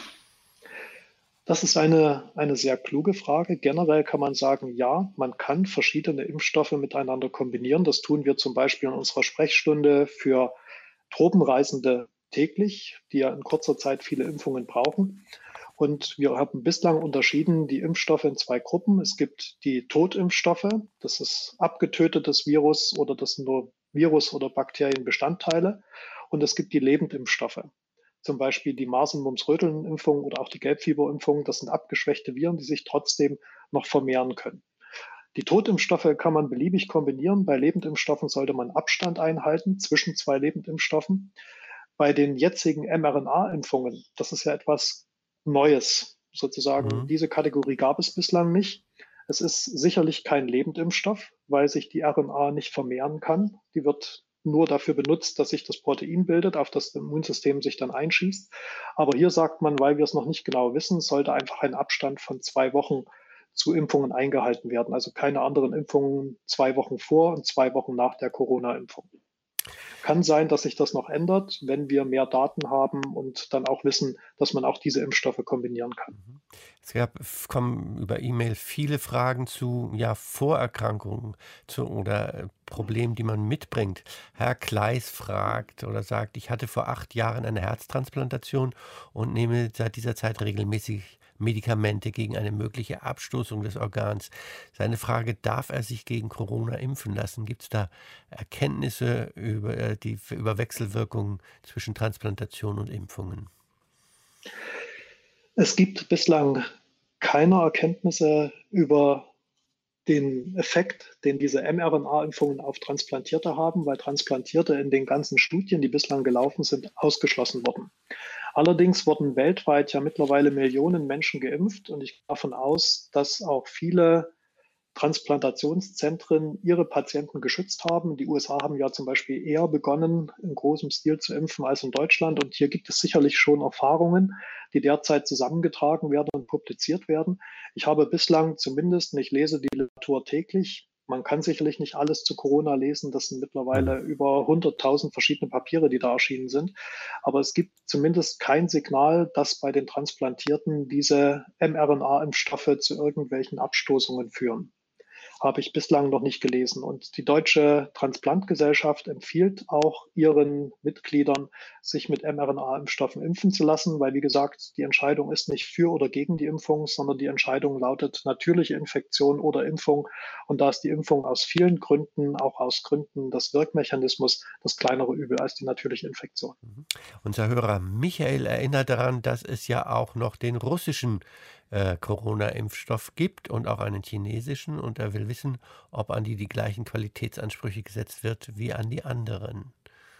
Das ist eine sehr kluge Frage. Generell kann man sagen, ja, man kann verschiedene Impfstoffe miteinander kombinieren. Das tun wir zum Beispiel in unserer Sprechstunde für Tropenreisende täglich, die ja in kurzer Zeit viele Impfungen brauchen. Und wir haben bislang unterschieden die Impfstoffe in zwei Gruppen. Es gibt die Totimpfstoffe, das ist abgetötetes Virus oder das sind nur Virus- oder Bakterienbestandteile. Und es gibt die Lebendimpfstoffe. Zum Beispiel die Masern-Mumps-Röteln-Impfung oder auch die Gelbfieberimpfung. Das sind abgeschwächte Viren, die sich trotzdem noch vermehren können. Die Totimpfstoffe kann man beliebig kombinieren. Bei Lebendimpfstoffen sollte man Abstand einhalten zwischen zwei Lebendimpfstoffen. Bei den jetzigen mRNA-Impfungen, das ist ja etwas Neues sozusagen. Mhm. Diese Kategorie gab es bislang nicht. Es ist sicherlich kein Lebendimpfstoff, weil sich die RNA nicht vermehren kann. Die wird nur dafür benutzt, dass sich das Protein bildet, auf das Immunsystem sich dann einschießt. Aber hier sagt man, weil wir es noch nicht genau wissen, sollte einfach ein Abstand von 2 Wochen zu Impfungen eingehalten werden. Also keine anderen Impfungen 2 Wochen vor und 2 Wochen nach der Corona-Impfung. Kann sein, dass sich das noch ändert, wenn wir mehr Daten haben und dann auch wissen, dass man auch diese Impfstoffe kombinieren kann. Kommen über E-Mail viele Fragen zu Vorerkrankungen oder Problemen, die man mitbringt. Herr Kleis fragt oder sagt, ich hatte vor 8 Jahren eine Herztransplantation und nehme seit dieser Zeit regelmäßig Medikamente gegen eine mögliche Abstoßung des Organs. Seine Frage, darf er sich gegen Corona impfen lassen? Gibt es da Erkenntnisse über Wechselwirkungen zwischen Transplantation und Impfungen? Es gibt bislang keine Erkenntnisse über den Effekt, den diese mRNA-Impfungen auf Transplantierte haben, weil Transplantierte in den ganzen Studien, die bislang gelaufen sind, ausgeschlossen wurden. Allerdings wurden weltweit ja mittlerweile Millionen Menschen geimpft und ich gehe davon aus, dass auch viele Transplantationszentren ihre Patienten geschützt haben. Die USA haben ja zum Beispiel eher begonnen, in großem Stil zu impfen als in Deutschland. Und hier gibt es sicherlich schon Erfahrungen, die derzeit zusammengetragen werden und publiziert werden. Ich habe bislang zumindest, und ich lese die Literatur täglich, man kann sicherlich nicht alles zu Corona lesen. Das sind mittlerweile über 100.000 verschiedene Papiere, die da erschienen sind. Aber es gibt zumindest kein Signal, dass bei den Transplantierten diese mRNA-Impfstoffe zu irgendwelchen Abstoßungen führen. Habe ich bislang noch nicht gelesen. Und die Deutsche Transplantgesellschaft empfiehlt auch ihren Mitgliedern, sich mit mRNA-Impfstoffen impfen zu lassen, weil, wie gesagt, die Entscheidung ist nicht für oder gegen die Impfung, sondern die Entscheidung lautet natürliche Infektion oder Impfung. Und da ist die Impfung aus vielen Gründen, auch aus Gründen des Wirkmechanismus, das kleinere Übel als die natürliche Infektion. Unser Hörer Michael erinnert daran, dass es ja auch noch den russischen Corona-Impfstoff gibt und auch einen chinesischen. Und er will wissen, ob an die gleichen Qualitätsansprüche gesetzt wird wie an die anderen.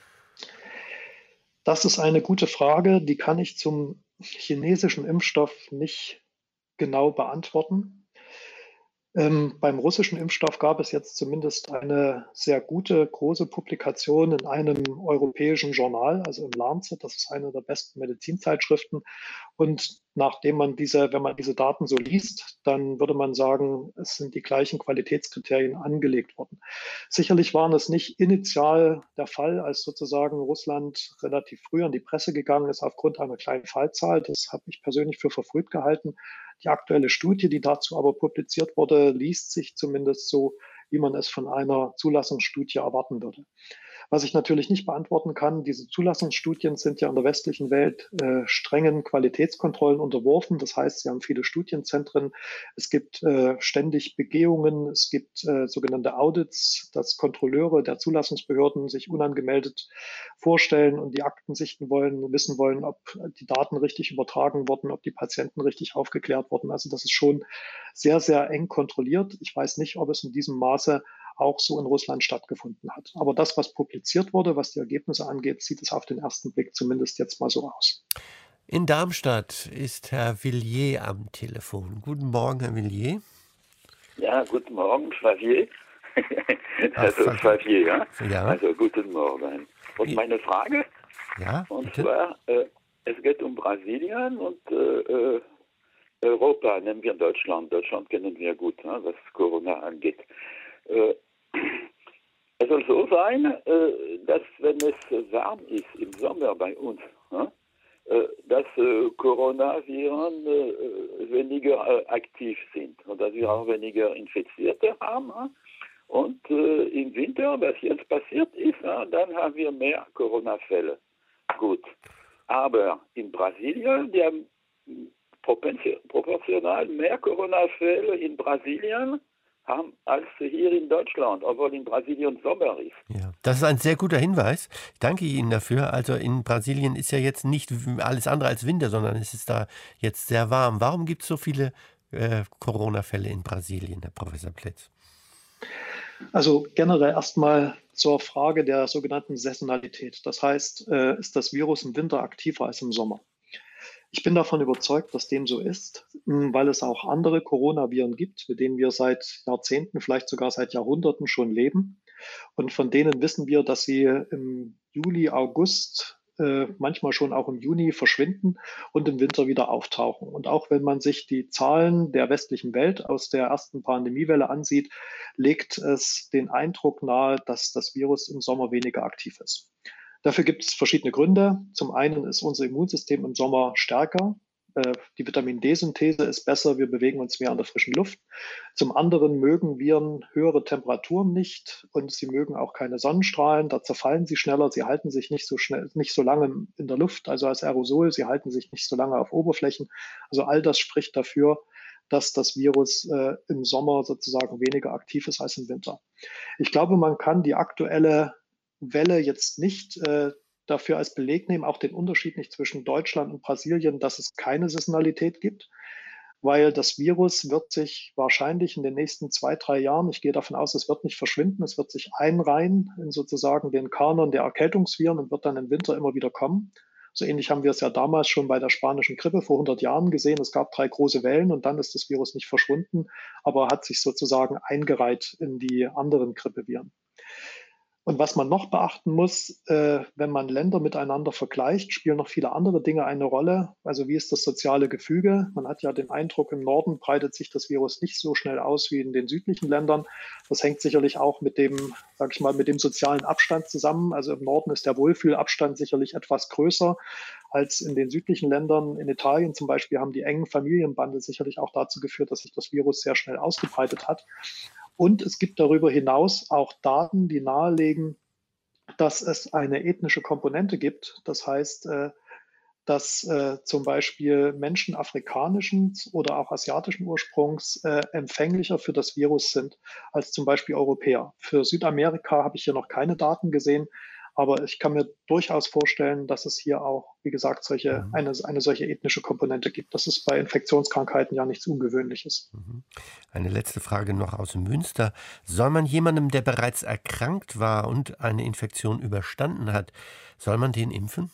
Das ist eine gute Frage, die kann ich zum chinesischen Impfstoff nicht genau beantworten. Beim russischen Impfstoff gab es jetzt zumindest eine sehr gute, große Publikation in einem europäischen Journal, also im Lancet. Das ist eine der besten Medizinzeitschriften. Und wenn man diese Daten so liest, dann würde man sagen, es sind die gleichen Qualitätskriterien angelegt worden. Sicherlich waren es nicht initial der Fall, als sozusagen Russland relativ früh an die Presse gegangen ist aufgrund einer kleinen Fallzahl. Das habe ich persönlich für verfrüht gehalten. Die aktuelle Studie, die dazu aber publiziert wurde, liest sich zumindest so, wie man es von einer Zulassungsstudie erwarten würde. Was ich natürlich nicht beantworten kann, diese Zulassungsstudien sind ja in der westlichen Welt strengen Qualitätskontrollen unterworfen. Das heißt, sie haben viele Studienzentren. Es gibt ständig Begehungen. Es gibt sogenannte Audits, dass Kontrolleure der Zulassungsbehörden sich unangemeldet vorstellen und die Akten sichten wollen, wissen wollen, ob die Daten richtig übertragen wurden, ob die Patienten richtig aufgeklärt wurden. Also das ist schon sehr, sehr eng kontrolliert. Ich weiß nicht, ob es in diesem Maße auch so in Russland stattgefunden hat. Aber das, was publiziert wurde, was die Ergebnisse angeht, sieht es auf den ersten Blick zumindest jetzt mal so aus. In Darmstadt ist Herr Villiers am Telefon. Guten Morgen, Herr Villiers. Ja, guten Morgen, Xavier. Xavier, ja? Ja. Also guten Morgen. Und meine Frage? Ja, und bitte? zwar, es geht um Brasilien und Europa, nehmen wir Deutschland. Deutschland kennen wir gut, was Corona angeht. Es soll so sein, dass wenn es warm ist im Sommer bei uns, dass Coronaviren weniger aktiv sind und dass wir auch weniger Infizierte haben. Und im Winter, was jetzt passiert ist, dann haben wir mehr Corona-Fälle. Gut. Aber in Brasilien, die haben proportional mehr Corona-Fälle in Brasilien haben als hier in Deutschland, obwohl in Brasilien Sommer ist. Ja, das ist ein sehr guter Hinweis. Ich danke Ihnen dafür. Also in Brasilien ist ja jetzt nicht alles andere als Winter, sondern es ist da jetzt sehr warm. Warum gibt es so viele Corona-Fälle in Brasilien, Herr Professor Pletz? Also generell erstmal zur Frage der sogenannten Saisonalität. Das heißt, ist das Virus im Winter aktiver als im Sommer? Ich bin davon überzeugt, dass dem so ist, weil es auch andere Coronaviren gibt, mit denen wir seit Jahrzehnten, vielleicht sogar seit Jahrhunderten schon leben. Und von denen wissen wir, dass sie im Juli, August, manchmal schon auch im Juni verschwinden und im Winter wieder auftauchen. Und auch wenn man sich die Zahlen der westlichen Welt aus der ersten Pandemiewelle ansieht, legt es den Eindruck nahe, dass das Virus im Sommer weniger aktiv ist. Dafür gibt es verschiedene Gründe. Zum einen ist unser Immunsystem im Sommer stärker. Die Vitamin-D-Synthese ist besser. Wir bewegen uns mehr an der frischen Luft. Zum anderen mögen Viren höhere Temperaturen nicht und sie mögen auch keine Sonnenstrahlen. Da zerfallen sie schneller. Sie halten sich nicht so lange in der Luft, also als Aerosol. Sie halten sich nicht so lange auf Oberflächen. Also all das spricht dafür, dass das Virus im Sommer sozusagen weniger aktiv ist als im Winter. Ich glaube, man kann die aktuelle Welle jetzt nicht dafür als Beleg nehmen, auch den Unterschied nicht zwischen Deutschland und Brasilien, dass es keine Saisonalität gibt, weil das Virus wird sich wahrscheinlich in den nächsten 2-3 Jahren, ich gehe davon aus, es wird nicht verschwinden, es wird sich einreihen in sozusagen den Kanon der Erkältungsviren und wird dann im Winter immer wieder kommen. So ähnlich haben wir es ja damals schon bei der spanischen Grippe vor 100 Jahren gesehen. Es gab 3 große Wellen und dann ist das Virus nicht verschwunden, aber hat sich sozusagen eingereiht in die anderen Grippeviren. Und was man noch beachten muss, wenn man Länder miteinander vergleicht, spielen noch viele andere Dinge eine Rolle. Also wie ist das soziale Gefüge? Man hat ja den Eindruck, im Norden breitet sich das Virus nicht so schnell aus wie in den südlichen Ländern. Das hängt sicherlich auch mit dem, sag ich mal, mit dem sozialen Abstand zusammen. Also im Norden ist der Wohlfühlabstand sicherlich etwas größer als in den südlichen Ländern. In Italien zum Beispiel haben die engen Familienbande sicherlich auch dazu geführt, dass sich das Virus sehr schnell ausgebreitet hat. Und es gibt darüber hinaus auch Daten, die nahelegen, dass es eine ethnische Komponente gibt. Das heißt, dass zum Beispiel Menschen afrikanischen oder auch asiatischen Ursprungs empfänglicher für das Virus sind als zum Beispiel Europäer. Für Südamerika habe ich hier noch keine Daten gesehen, aber ich kann mir durchaus vorstellen, dass es hier auch, wie gesagt, eine solche ethnische Komponente gibt. Das ist bei Infektionskrankheiten ja nichts Ungewöhnliches. Eine letzte Frage noch aus Münster. Soll man jemandem, der bereits erkrankt war und eine Infektion überstanden hat, soll man den impfen?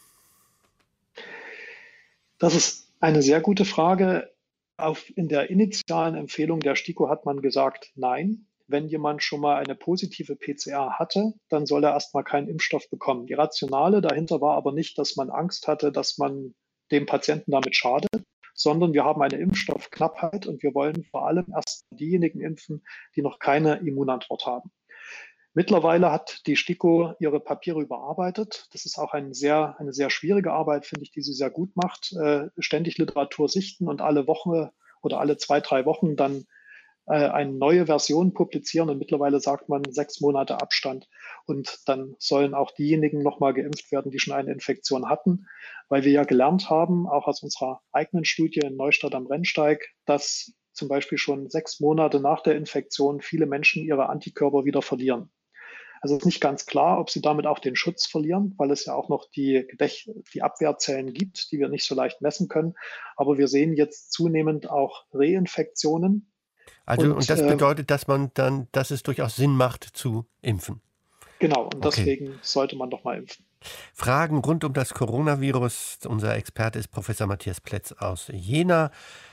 Das ist eine sehr gute Frage. In der initialen Empfehlung der STIKO hat man gesagt, nein. Wenn jemand schon mal eine positive PCR hatte, dann soll er erstmal keinen Impfstoff bekommen. Die Rationale dahinter war aber nicht, dass man Angst hatte, dass man dem Patienten damit schadet, sondern wir haben eine Impfstoffknappheit und wir wollen vor allem erst diejenigen impfen, die noch keine Immunantwort haben. Mittlerweile hat die STIKO ihre Papiere überarbeitet. Das ist auch eine sehr schwierige Arbeit, finde ich, die sie sehr gut macht. Ständig Literatur sichten und alle Woche oder alle 2, 3 Wochen dann eine neue Version publizieren. Und mittlerweile sagt man 6 Monate Abstand. Und dann sollen auch diejenigen nochmal geimpft werden, die schon eine Infektion hatten. Weil wir ja gelernt haben, auch aus unserer eigenen Studie in Neustadt am Rennsteig, dass zum Beispiel schon 6 Monate nach der Infektion viele Menschen ihre Antikörper wieder verlieren. Also es ist nicht ganz klar, ob sie damit auch den Schutz verlieren, weil es ja auch noch die Abwehrzellen gibt, die wir nicht so leicht messen können. Aber wir sehen jetzt zunehmend auch Reinfektionen. Also, und das bedeutet, dass es durchaus Sinn macht, zu impfen. Genau, und deswegen sollte man doch mal impfen. Fragen rund um das Coronavirus. Unser Experte ist Professor Matthias Plätz aus Jena.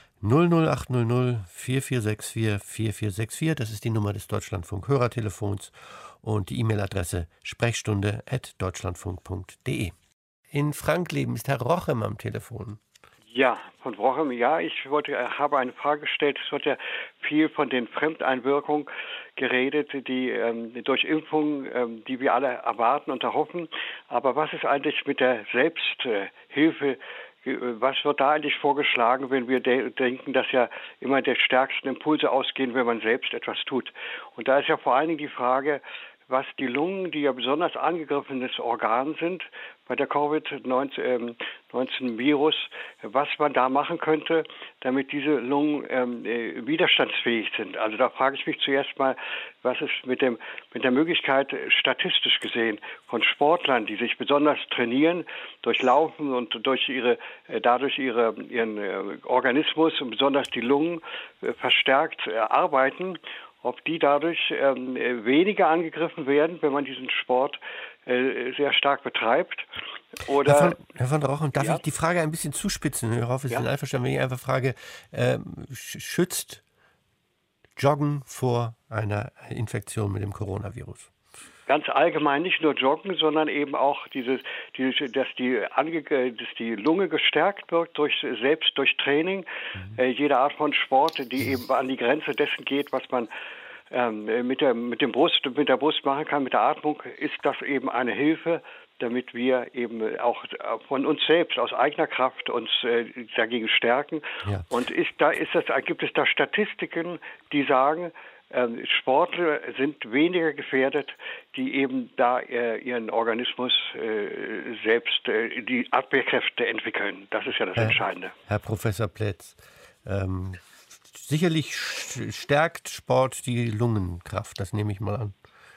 00800 4464 4464, das ist die Nummer des Deutschlandfunk-Hörertelefons und die E-Mail-Adresse sprechstunde@deutschlandfunk.de. In Frankleben ist Herr Rochem am Telefon. Ja, von Rochem, ja, habe eine Frage gestellt. Es wird ja viel von den Fremdeinwirkungen geredet, die durch Impfungen, die wir alle erwarten und erhoffen. Aber was ist eigentlich mit der Selbsthilfe? Was wird da eigentlich vorgeschlagen, wenn wir denken, dass ja immer der stärksten Impulse ausgehen, wenn man selbst etwas tut? Und da ist ja vor allen Dingen die Frage, was die Lungen, die ja besonders angegriffenes Organ sind bei der Covid-19-Virus, was man da machen könnte, damit diese Lungen widerstandsfähig sind. Also da frage ich mich zuerst mal, was ist mit der Möglichkeit, statistisch gesehen, von Sportlern, die sich besonders trainieren, durch Laufen und dadurch ihren Organismus und besonders die Lungen verstärkt arbeiten, ob die dadurch weniger angegriffen werden, wenn man diesen Sport sehr stark betreibt. Oder Herr von Rochem, darf ich die Frage ein bisschen zuspitzen? Ich hoffe, Sie sind einverstanden, wenn ich einfach frage, schützt Joggen vor einer Infektion mit dem Coronavirus? Ganz allgemein nicht nur Joggen, sondern eben auch dass die Lunge gestärkt wird durch Training, jede Art von Sport, die eben an die Grenze dessen geht, was man mit der Brust machen kann, mit der Atmung, ist das eben eine Hilfe, damit wir eben auch von uns selbst aus eigener Kraft uns dagegen stärken. Ja. Und gibt es da Statistiken, die sagen, Sportler sind weniger gefährdet, die eben da ihren Organismus selbst die Abwehrkräfte entwickeln. Das ist ja das Entscheidende. Herr Professor Plätz, sicherlich stärkt Sport die Lungenkraft, das nehme ich mal an.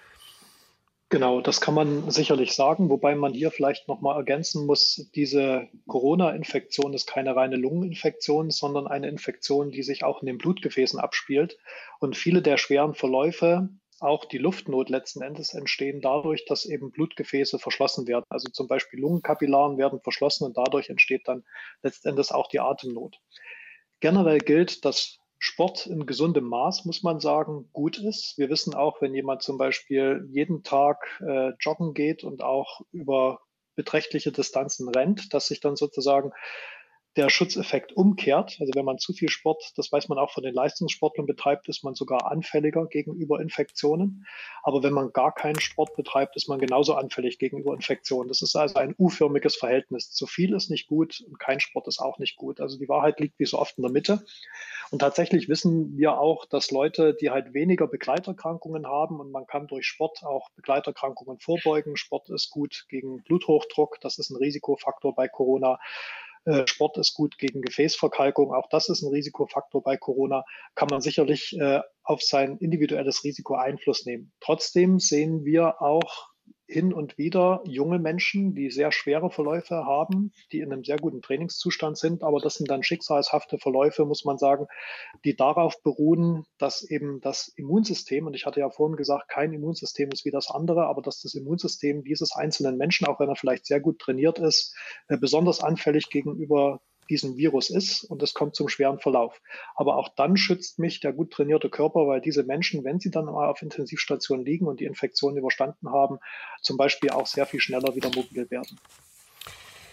Genau, das kann man sicherlich sagen, wobei man hier vielleicht nochmal ergänzen muss, diese Corona-Infektion ist keine reine Lungeninfektion, sondern eine Infektion, die sich auch in den Blutgefäßen abspielt. Und viele der schweren Verläufe, auch die Luftnot letzten Endes, entstehen dadurch, dass eben Blutgefäße verschlossen werden. Also zum Beispiel Lungenkapillaren werden verschlossen und dadurch entsteht dann letzten Endes auch die Atemnot. Generell gilt, dass Sport in gesundem Maß, muss man sagen, gut ist. Wir wissen auch, wenn jemand zum Beispiel jeden Tag joggen geht und auch über beträchtliche Distanzen rennt, dass sich dann sozusagen der Schutzeffekt umkehrt. Also wenn man zu viel Sport, das weiß man auch von den Leistungssportlern betreibt, ist man sogar anfälliger gegenüber Infektionen. Aber wenn man gar keinen Sport betreibt, ist man genauso anfällig gegenüber Infektionen. Das ist also ein U-förmiges Verhältnis. Zu viel ist nicht gut und kein Sport ist auch nicht gut. Also die Wahrheit liegt wie so oft in der Mitte. Und tatsächlich wissen wir auch, dass Leute, die halt weniger Begleiterkrankungen haben, und man kann durch Sport auch Begleiterkrankungen vorbeugen. Sport ist gut gegen Bluthochdruck, das ist ein Risikofaktor bei Corona. Sport ist gut gegen Gefäßverkalkung, auch das ist ein Risikofaktor bei Corona, kann man sicherlich auf sein individuelles Risiko Einfluss nehmen. Trotzdem sehen wir auch hin und wieder junge Menschen, die sehr schwere Verläufe haben, die in einem sehr guten Trainingszustand sind, aber das sind dann schicksalshafte Verläufe, muss man sagen, die darauf beruhen, dass eben das Immunsystem, und ich hatte ja vorhin gesagt, kein Immunsystem ist wie das andere, aber dass das Immunsystem dieses einzelnen Menschen, auch wenn er vielleicht sehr gut trainiert ist, besonders anfällig gegenüber diesem Virus ist und es kommt zum schweren Verlauf. Aber auch dann schützt mich der gut trainierte Körper, weil diese Menschen, wenn sie dann mal auf Intensivstation liegen und die Infektion überstanden haben, zum Beispiel auch sehr viel schneller wieder mobil werden.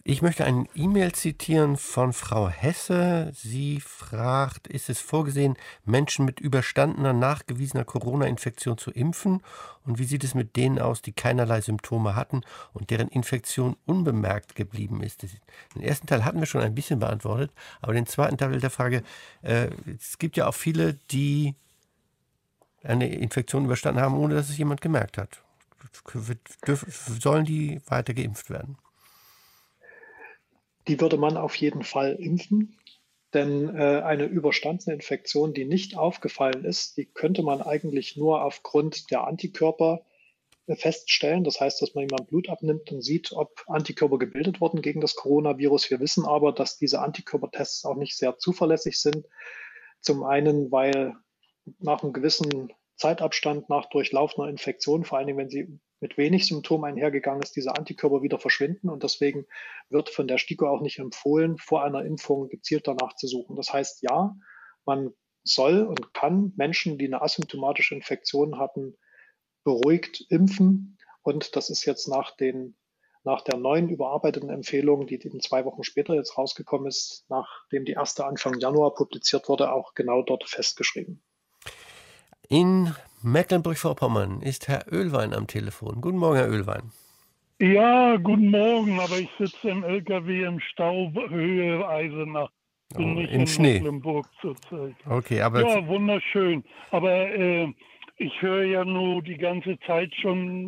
Ich möchte eine E-Mail zitieren von Frau Hesse. Sie fragt, ist es vorgesehen, Menschen mit überstandener, nachgewiesener Corona-Infektion zu impfen? Und wie sieht es mit denen aus, die keinerlei Symptome hatten und deren Infektion unbemerkt geblieben ist? Den ersten Teil hatten wir schon ein bisschen beantwortet, aber den zweiten Teil der Frage, es gibt ja auch viele, die eine Infektion überstanden haben, ohne dass es jemand gemerkt hat. Sollen die weiter geimpft werden? Die würde man auf jeden Fall impfen, denn eine überstandene Infektion, die nicht aufgefallen ist, die könnte man eigentlich nur aufgrund der Antikörper feststellen. Das heißt, dass man jemand Blut abnimmt und sieht, ob Antikörper gebildet wurden gegen das Coronavirus. Wir wissen aber, dass diese Antikörpertests auch nicht sehr zuverlässig sind. Zum einen, weil nach einem gewissen Zeitabstand nach durchlaufener Infektion, vor allen Dingen, wenn sie mit wenig Symptomen einhergegangen ist, diese Antikörper wieder verschwinden. Und deswegen wird von der STIKO auch nicht empfohlen, vor einer Impfung gezielt danach zu suchen. Das heißt, ja, man soll und kann Menschen, die eine asymptomatische Infektion hatten, beruhigt impfen. Und das ist jetzt nach der neuen überarbeiteten Empfehlung, die eben 2 Wochen später jetzt rausgekommen ist, nachdem die erste Anfang Januar publiziert wurde, auch genau dort festgeschrieben. In Mecklenburg-Vorpommern ist Herr Oehlwein am Telefon. Guten Morgen, Herr Oehlwein. Ja, guten Morgen, aber ich sitze im LKW im Stau, Höhe Eisenach. Bin nicht in Schnee. Mecklenburg zurzeit. Okay, aber ja, wunderschön. Aber ich höre ja nur die ganze Zeit schon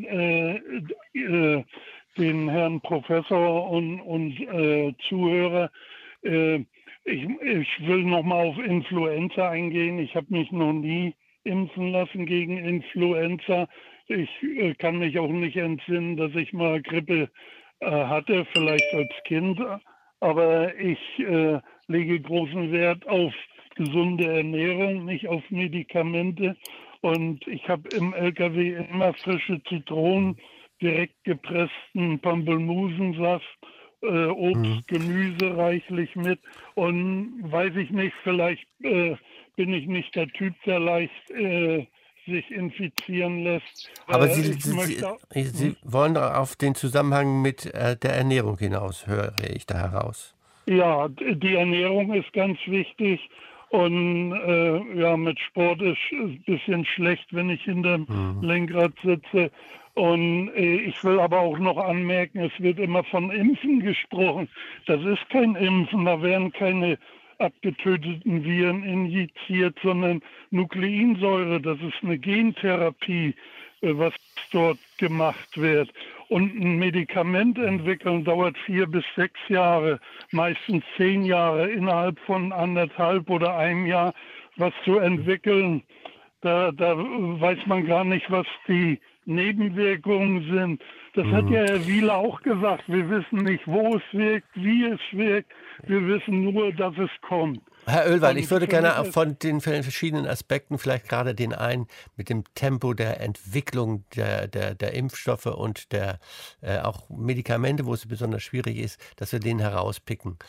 den Herrn Professor und Zuhörer. Ich will nochmal auf Influenza eingehen. Ich habe mich noch nie impfen lassen gegen Influenza. Ich kann mich auch nicht entsinnen, dass ich mal Grippe hatte, vielleicht als Kind. Aber ich lege großen Wert auf gesunde Ernährung, nicht auf Medikamente. Und ich habe im LKW immer frische Zitronen, direkt gepressten Pampelmusensaft, Obst, Gemüse reichlich mit. Und weiß ich nicht, vielleicht bin ich nicht der Typ, der leicht sich infizieren lässt. Aber Sie wollen doch auf den Zusammenhang mit der Ernährung hinaus, höre ich da heraus. Ja, die Ernährung ist ganz wichtig. Und ja, mit Sport ist es ein bisschen schlecht, wenn ich hinterm Lenkrad sitze. Und ich will aber auch noch anmerken, es wird immer von Impfen gesprochen. Das ist kein Impfen, da werden keine abgetöteten Viren injiziert, sondern Nukleinsäure. Das ist eine Gentherapie, was dort gemacht wird. Und ein Medikament entwickeln dauert 4 bis 6 Jahre, meistens 10 Jahre, innerhalb von 1,5 oder einem Jahr was zu entwickeln. Da weiß man gar nicht, was die Nebenwirkungen sind. Das hat ja Herr Wieler auch gesagt. Wir wissen nicht, wo es wirkt, wie es wirkt. Wir wissen nur, dass es kommt. Herr Oehlwein, ich würde gerne von den verschiedenen Aspekten, vielleicht gerade den einen mit dem Tempo der Entwicklung der Impfstoffe und der auch Medikamente, wo es besonders schwierig ist, dass wir den herauspicken.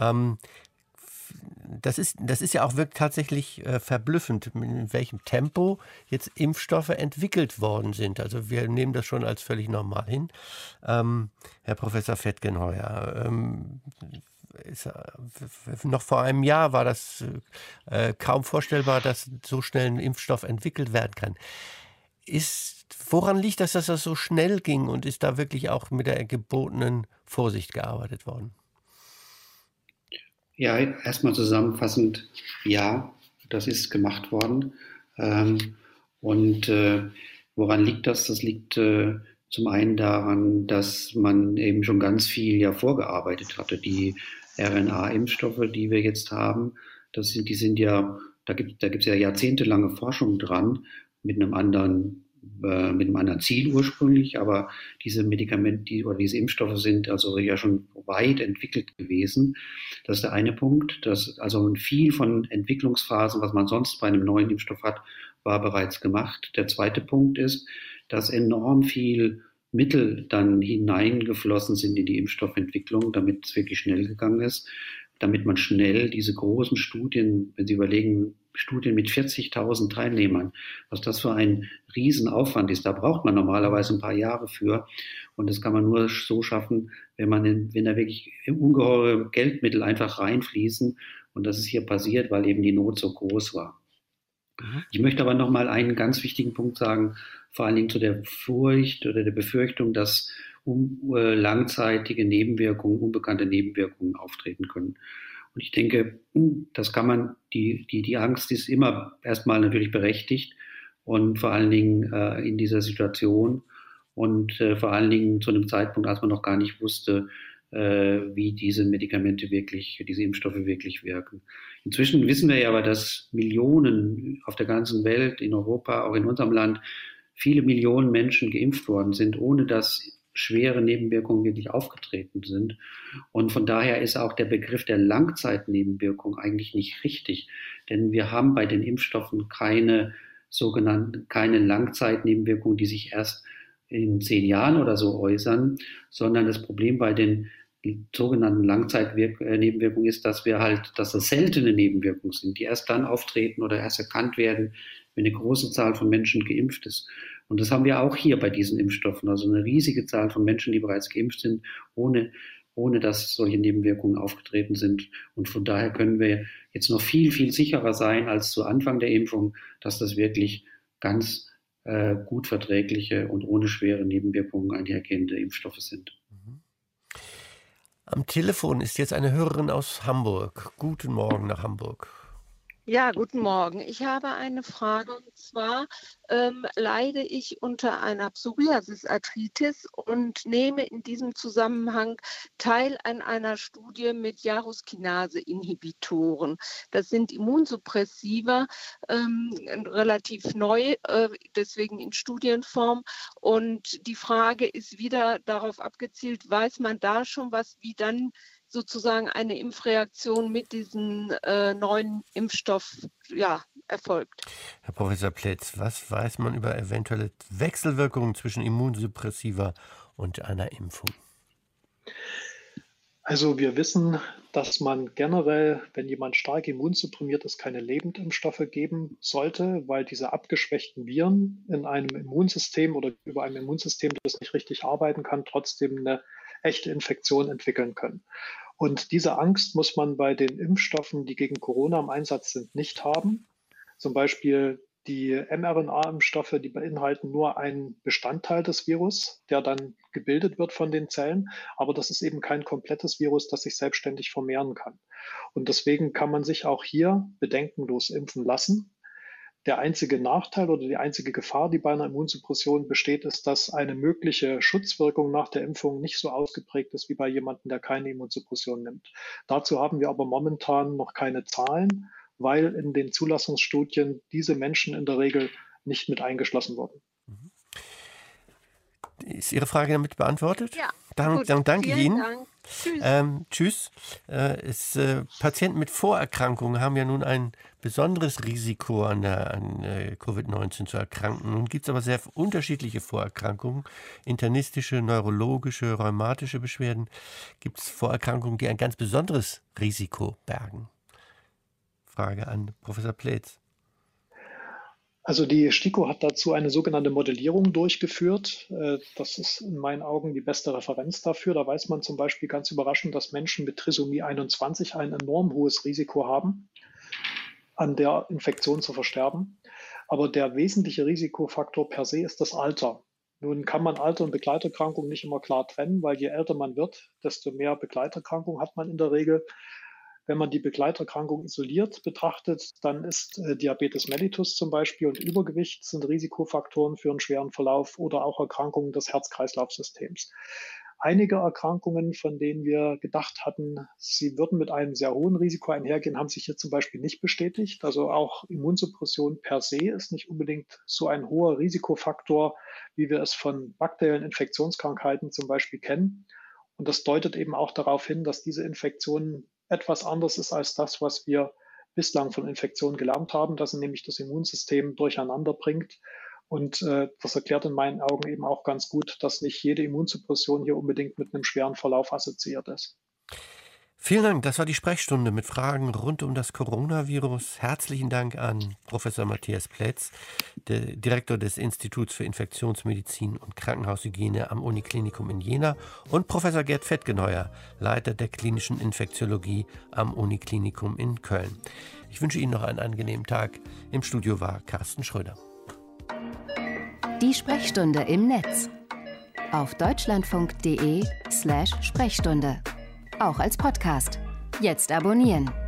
Das ist ja auch wirklich tatsächlich verblüffend, in welchem Tempo jetzt Impfstoffe entwickelt worden sind. Also wir nehmen das schon als völlig normal hin. Herr Professor Fetgenheuer, noch vor einem Jahr war das kaum vorstellbar, dass so schnell ein Impfstoff entwickelt werden kann. Woran liegt das, dass das so schnell ging, und ist da wirklich auch mit der gebotenen Vorsicht gearbeitet worden? Ja, erstmal zusammenfassend, ja, das ist gemacht worden. Und woran liegt das? Das liegt zum einen daran, dass man eben schon ganz viel ja vorgearbeitet hatte. Die RNA-Impfstoffe, die wir jetzt haben, da gibt es ja jahrzehntelange Forschung dran mit einem anderen Ziel ursprünglich, aber diese Medikamente oder diese Impfstoffe sind also ja schon weit entwickelt gewesen. Das ist der eine Punkt, dass also viel von Entwicklungsphasen, was man sonst bei einem neuen Impfstoff hat, war bereits gemacht. Der zweite Punkt ist, dass enorm viel Mittel dann hineingeflossen sind in die Impfstoffentwicklung, damit es wirklich schnell gegangen ist, damit man schnell diese großen Studien, wenn Sie überlegen, Studien mit 40.000 Teilnehmern. Was das für ein Riesenaufwand ist, da braucht man normalerweise ein paar Jahre für. Und das kann man nur so schaffen, wenn da wirklich ungeheure Geldmittel einfach reinfließen. Und das ist hier passiert, weil eben die Not so groß war. Ich möchte aber noch mal einen ganz wichtigen Punkt sagen, vor allen Dingen zu der Furcht oder der Befürchtung, dass langzeitige Nebenwirkungen, unbekannte Nebenwirkungen auftreten können. Und ich denke, das kann man, die Angst ist immer erstmal natürlich berechtigt und vor allen Dingen in dieser Situation und vor allen Dingen zu einem Zeitpunkt, als man noch gar nicht wusste, wie diese Medikamente wirklich, diese Impfstoffe wirklich wirken. Inzwischen wissen wir ja aber, dass Millionen auf der ganzen Welt, in Europa, auch in unserem Land, viele Millionen Menschen geimpft worden sind, ohne dass schwere Nebenwirkungen wirklich aufgetreten sind. Und von daher ist auch der Begriff der Langzeitnebenwirkung eigentlich nicht richtig. Denn wir haben bei den Impfstoffen keine Langzeitnebenwirkungen, die sich erst in 10 Jahren oder so äußern, sondern das Problem bei den sogenannten Langzeitnebenwirkungen ist, dass das seltene Nebenwirkungen sind, die erst dann auftreten oder erst erkannt werden, wenn eine große Zahl von Menschen geimpft ist. Und das haben wir auch hier bei diesen Impfstoffen, also eine riesige Zahl von Menschen, die bereits geimpft sind, ohne dass solche Nebenwirkungen aufgetreten sind. Und von daher können wir jetzt noch viel, viel sicherer sein als zu Anfang der Impfung, dass das wirklich ganz gut verträgliche und ohne schwere Nebenwirkungen einhergehende Impfstoffe sind. Am Telefon ist jetzt eine Hörerin aus Hamburg. Guten Morgen nach Hamburg. Ja, guten Morgen. Ich habe eine Frage, und zwar leide ich unter einer Psoriasis-Arthritis und nehme in diesem Zusammenhang teil an einer Studie mit Jaroskinase-Inhibitoren. Das sind Immunsuppressiva, relativ neu, deswegen in Studienform. Und die Frage ist wieder darauf abgezielt, weiß man da schon was, wie dann sozusagen eine Impfreaktion mit diesem neuen Impfstoff erfolgt. Herr Professor Pletz, was weiß man über eventuelle Wechselwirkungen zwischen Immunsuppressiva und einer Impfung? Also wir wissen, dass man generell, wenn jemand stark immunsupprimiert ist, keine Lebendimpfstoffe geben sollte, weil diese abgeschwächten Viren in einem Immunsystem oder über einem Immunsystem, das nicht richtig arbeiten kann, trotzdem eine echte Infektion entwickeln können. Und diese Angst muss man bei den Impfstoffen, die gegen Corona im Einsatz sind, nicht haben. Zum Beispiel die mRNA-Impfstoffe, die beinhalten nur einen Bestandteil des Virus, der dann gebildet wird von den Zellen. Aber das ist eben kein komplettes Virus, das sich selbstständig vermehren kann. Und deswegen kann man sich auch hier bedenkenlos impfen lassen. Der einzige Nachteil oder die einzige Gefahr, die bei einer Immunsuppression besteht, ist, dass eine mögliche Schutzwirkung nach der Impfung nicht so ausgeprägt ist wie bei jemandem, der keine Immunsuppression nimmt. Dazu haben wir aber momentan noch keine Zahlen, weil in den Zulassungsstudien diese Menschen in der Regel nicht mit eingeschlossen wurden. Ist Ihre Frage damit beantwortet? Ja. Dann danke ich Ihnen. Dank. Tschüss. Patienten mit Vorerkrankungen haben ja nun ein besonderes Risiko, an Covid-19 zu erkranken. Nun gibt es aber sehr unterschiedliche Vorerkrankungen, internistische, neurologische, rheumatische Beschwerden. Gibt es Vorerkrankungen, die ein ganz besonderes Risiko bergen? Frage an Professor Pletz. Also die STIKO hat dazu eine sogenannte Modellierung durchgeführt. Das ist in meinen Augen die beste Referenz dafür. Da weiß man zum Beispiel ganz überraschend, dass Menschen mit Trisomie 21 ein enorm hohes Risiko haben, an der Infektion zu versterben. Aber der wesentliche Risikofaktor per se ist das Alter. Nun kann man Alter und Begleiterkrankungen nicht immer klar trennen, weil je älter man wird, desto mehr Begleiterkrankungen hat man in der Regel. Wenn man die Begleiterkrankung isoliert betrachtet, dann ist Diabetes mellitus zum Beispiel und Übergewicht sind Risikofaktoren für einen schweren Verlauf oder auch Erkrankungen des Herz-Kreislauf-Systems. Einige Erkrankungen, von denen wir gedacht hatten, sie würden mit einem sehr hohen Risiko einhergehen, haben sich hier zum Beispiel nicht bestätigt. Also auch Immunsuppression per se ist nicht unbedingt so ein hoher Risikofaktor, wie wir es von bakteriellen Infektionskrankheiten zum Beispiel kennen. Und das deutet eben auch darauf hin, dass diese Infektionen etwas anders ist als das, was wir bislang von Infektionen gelernt haben, dass sie nämlich das Immunsystem durcheinander bringt. Und das erklärt in meinen Augen eben auch ganz gut, dass nicht jede Immunsuppression hier unbedingt mit einem schweren Verlauf assoziiert ist. Vielen Dank, das war die Sprechstunde mit Fragen rund um das Coronavirus. Herzlichen Dank an Professor Matthias Plätz, der Direktor des Instituts für Infektionsmedizin und Krankenhaushygiene am Uniklinikum in Jena, und Professor Gerd Fettgeneuer, Leiter der klinischen Infektiologie am Uniklinikum in Köln. Ich wünsche Ihnen noch einen angenehmen Tag. Im Studio war Carsten Schröder. Die Sprechstunde im Netz auf deutschlandfunk.de/Sprechstunde. Auch als Podcast. Jetzt abonnieren.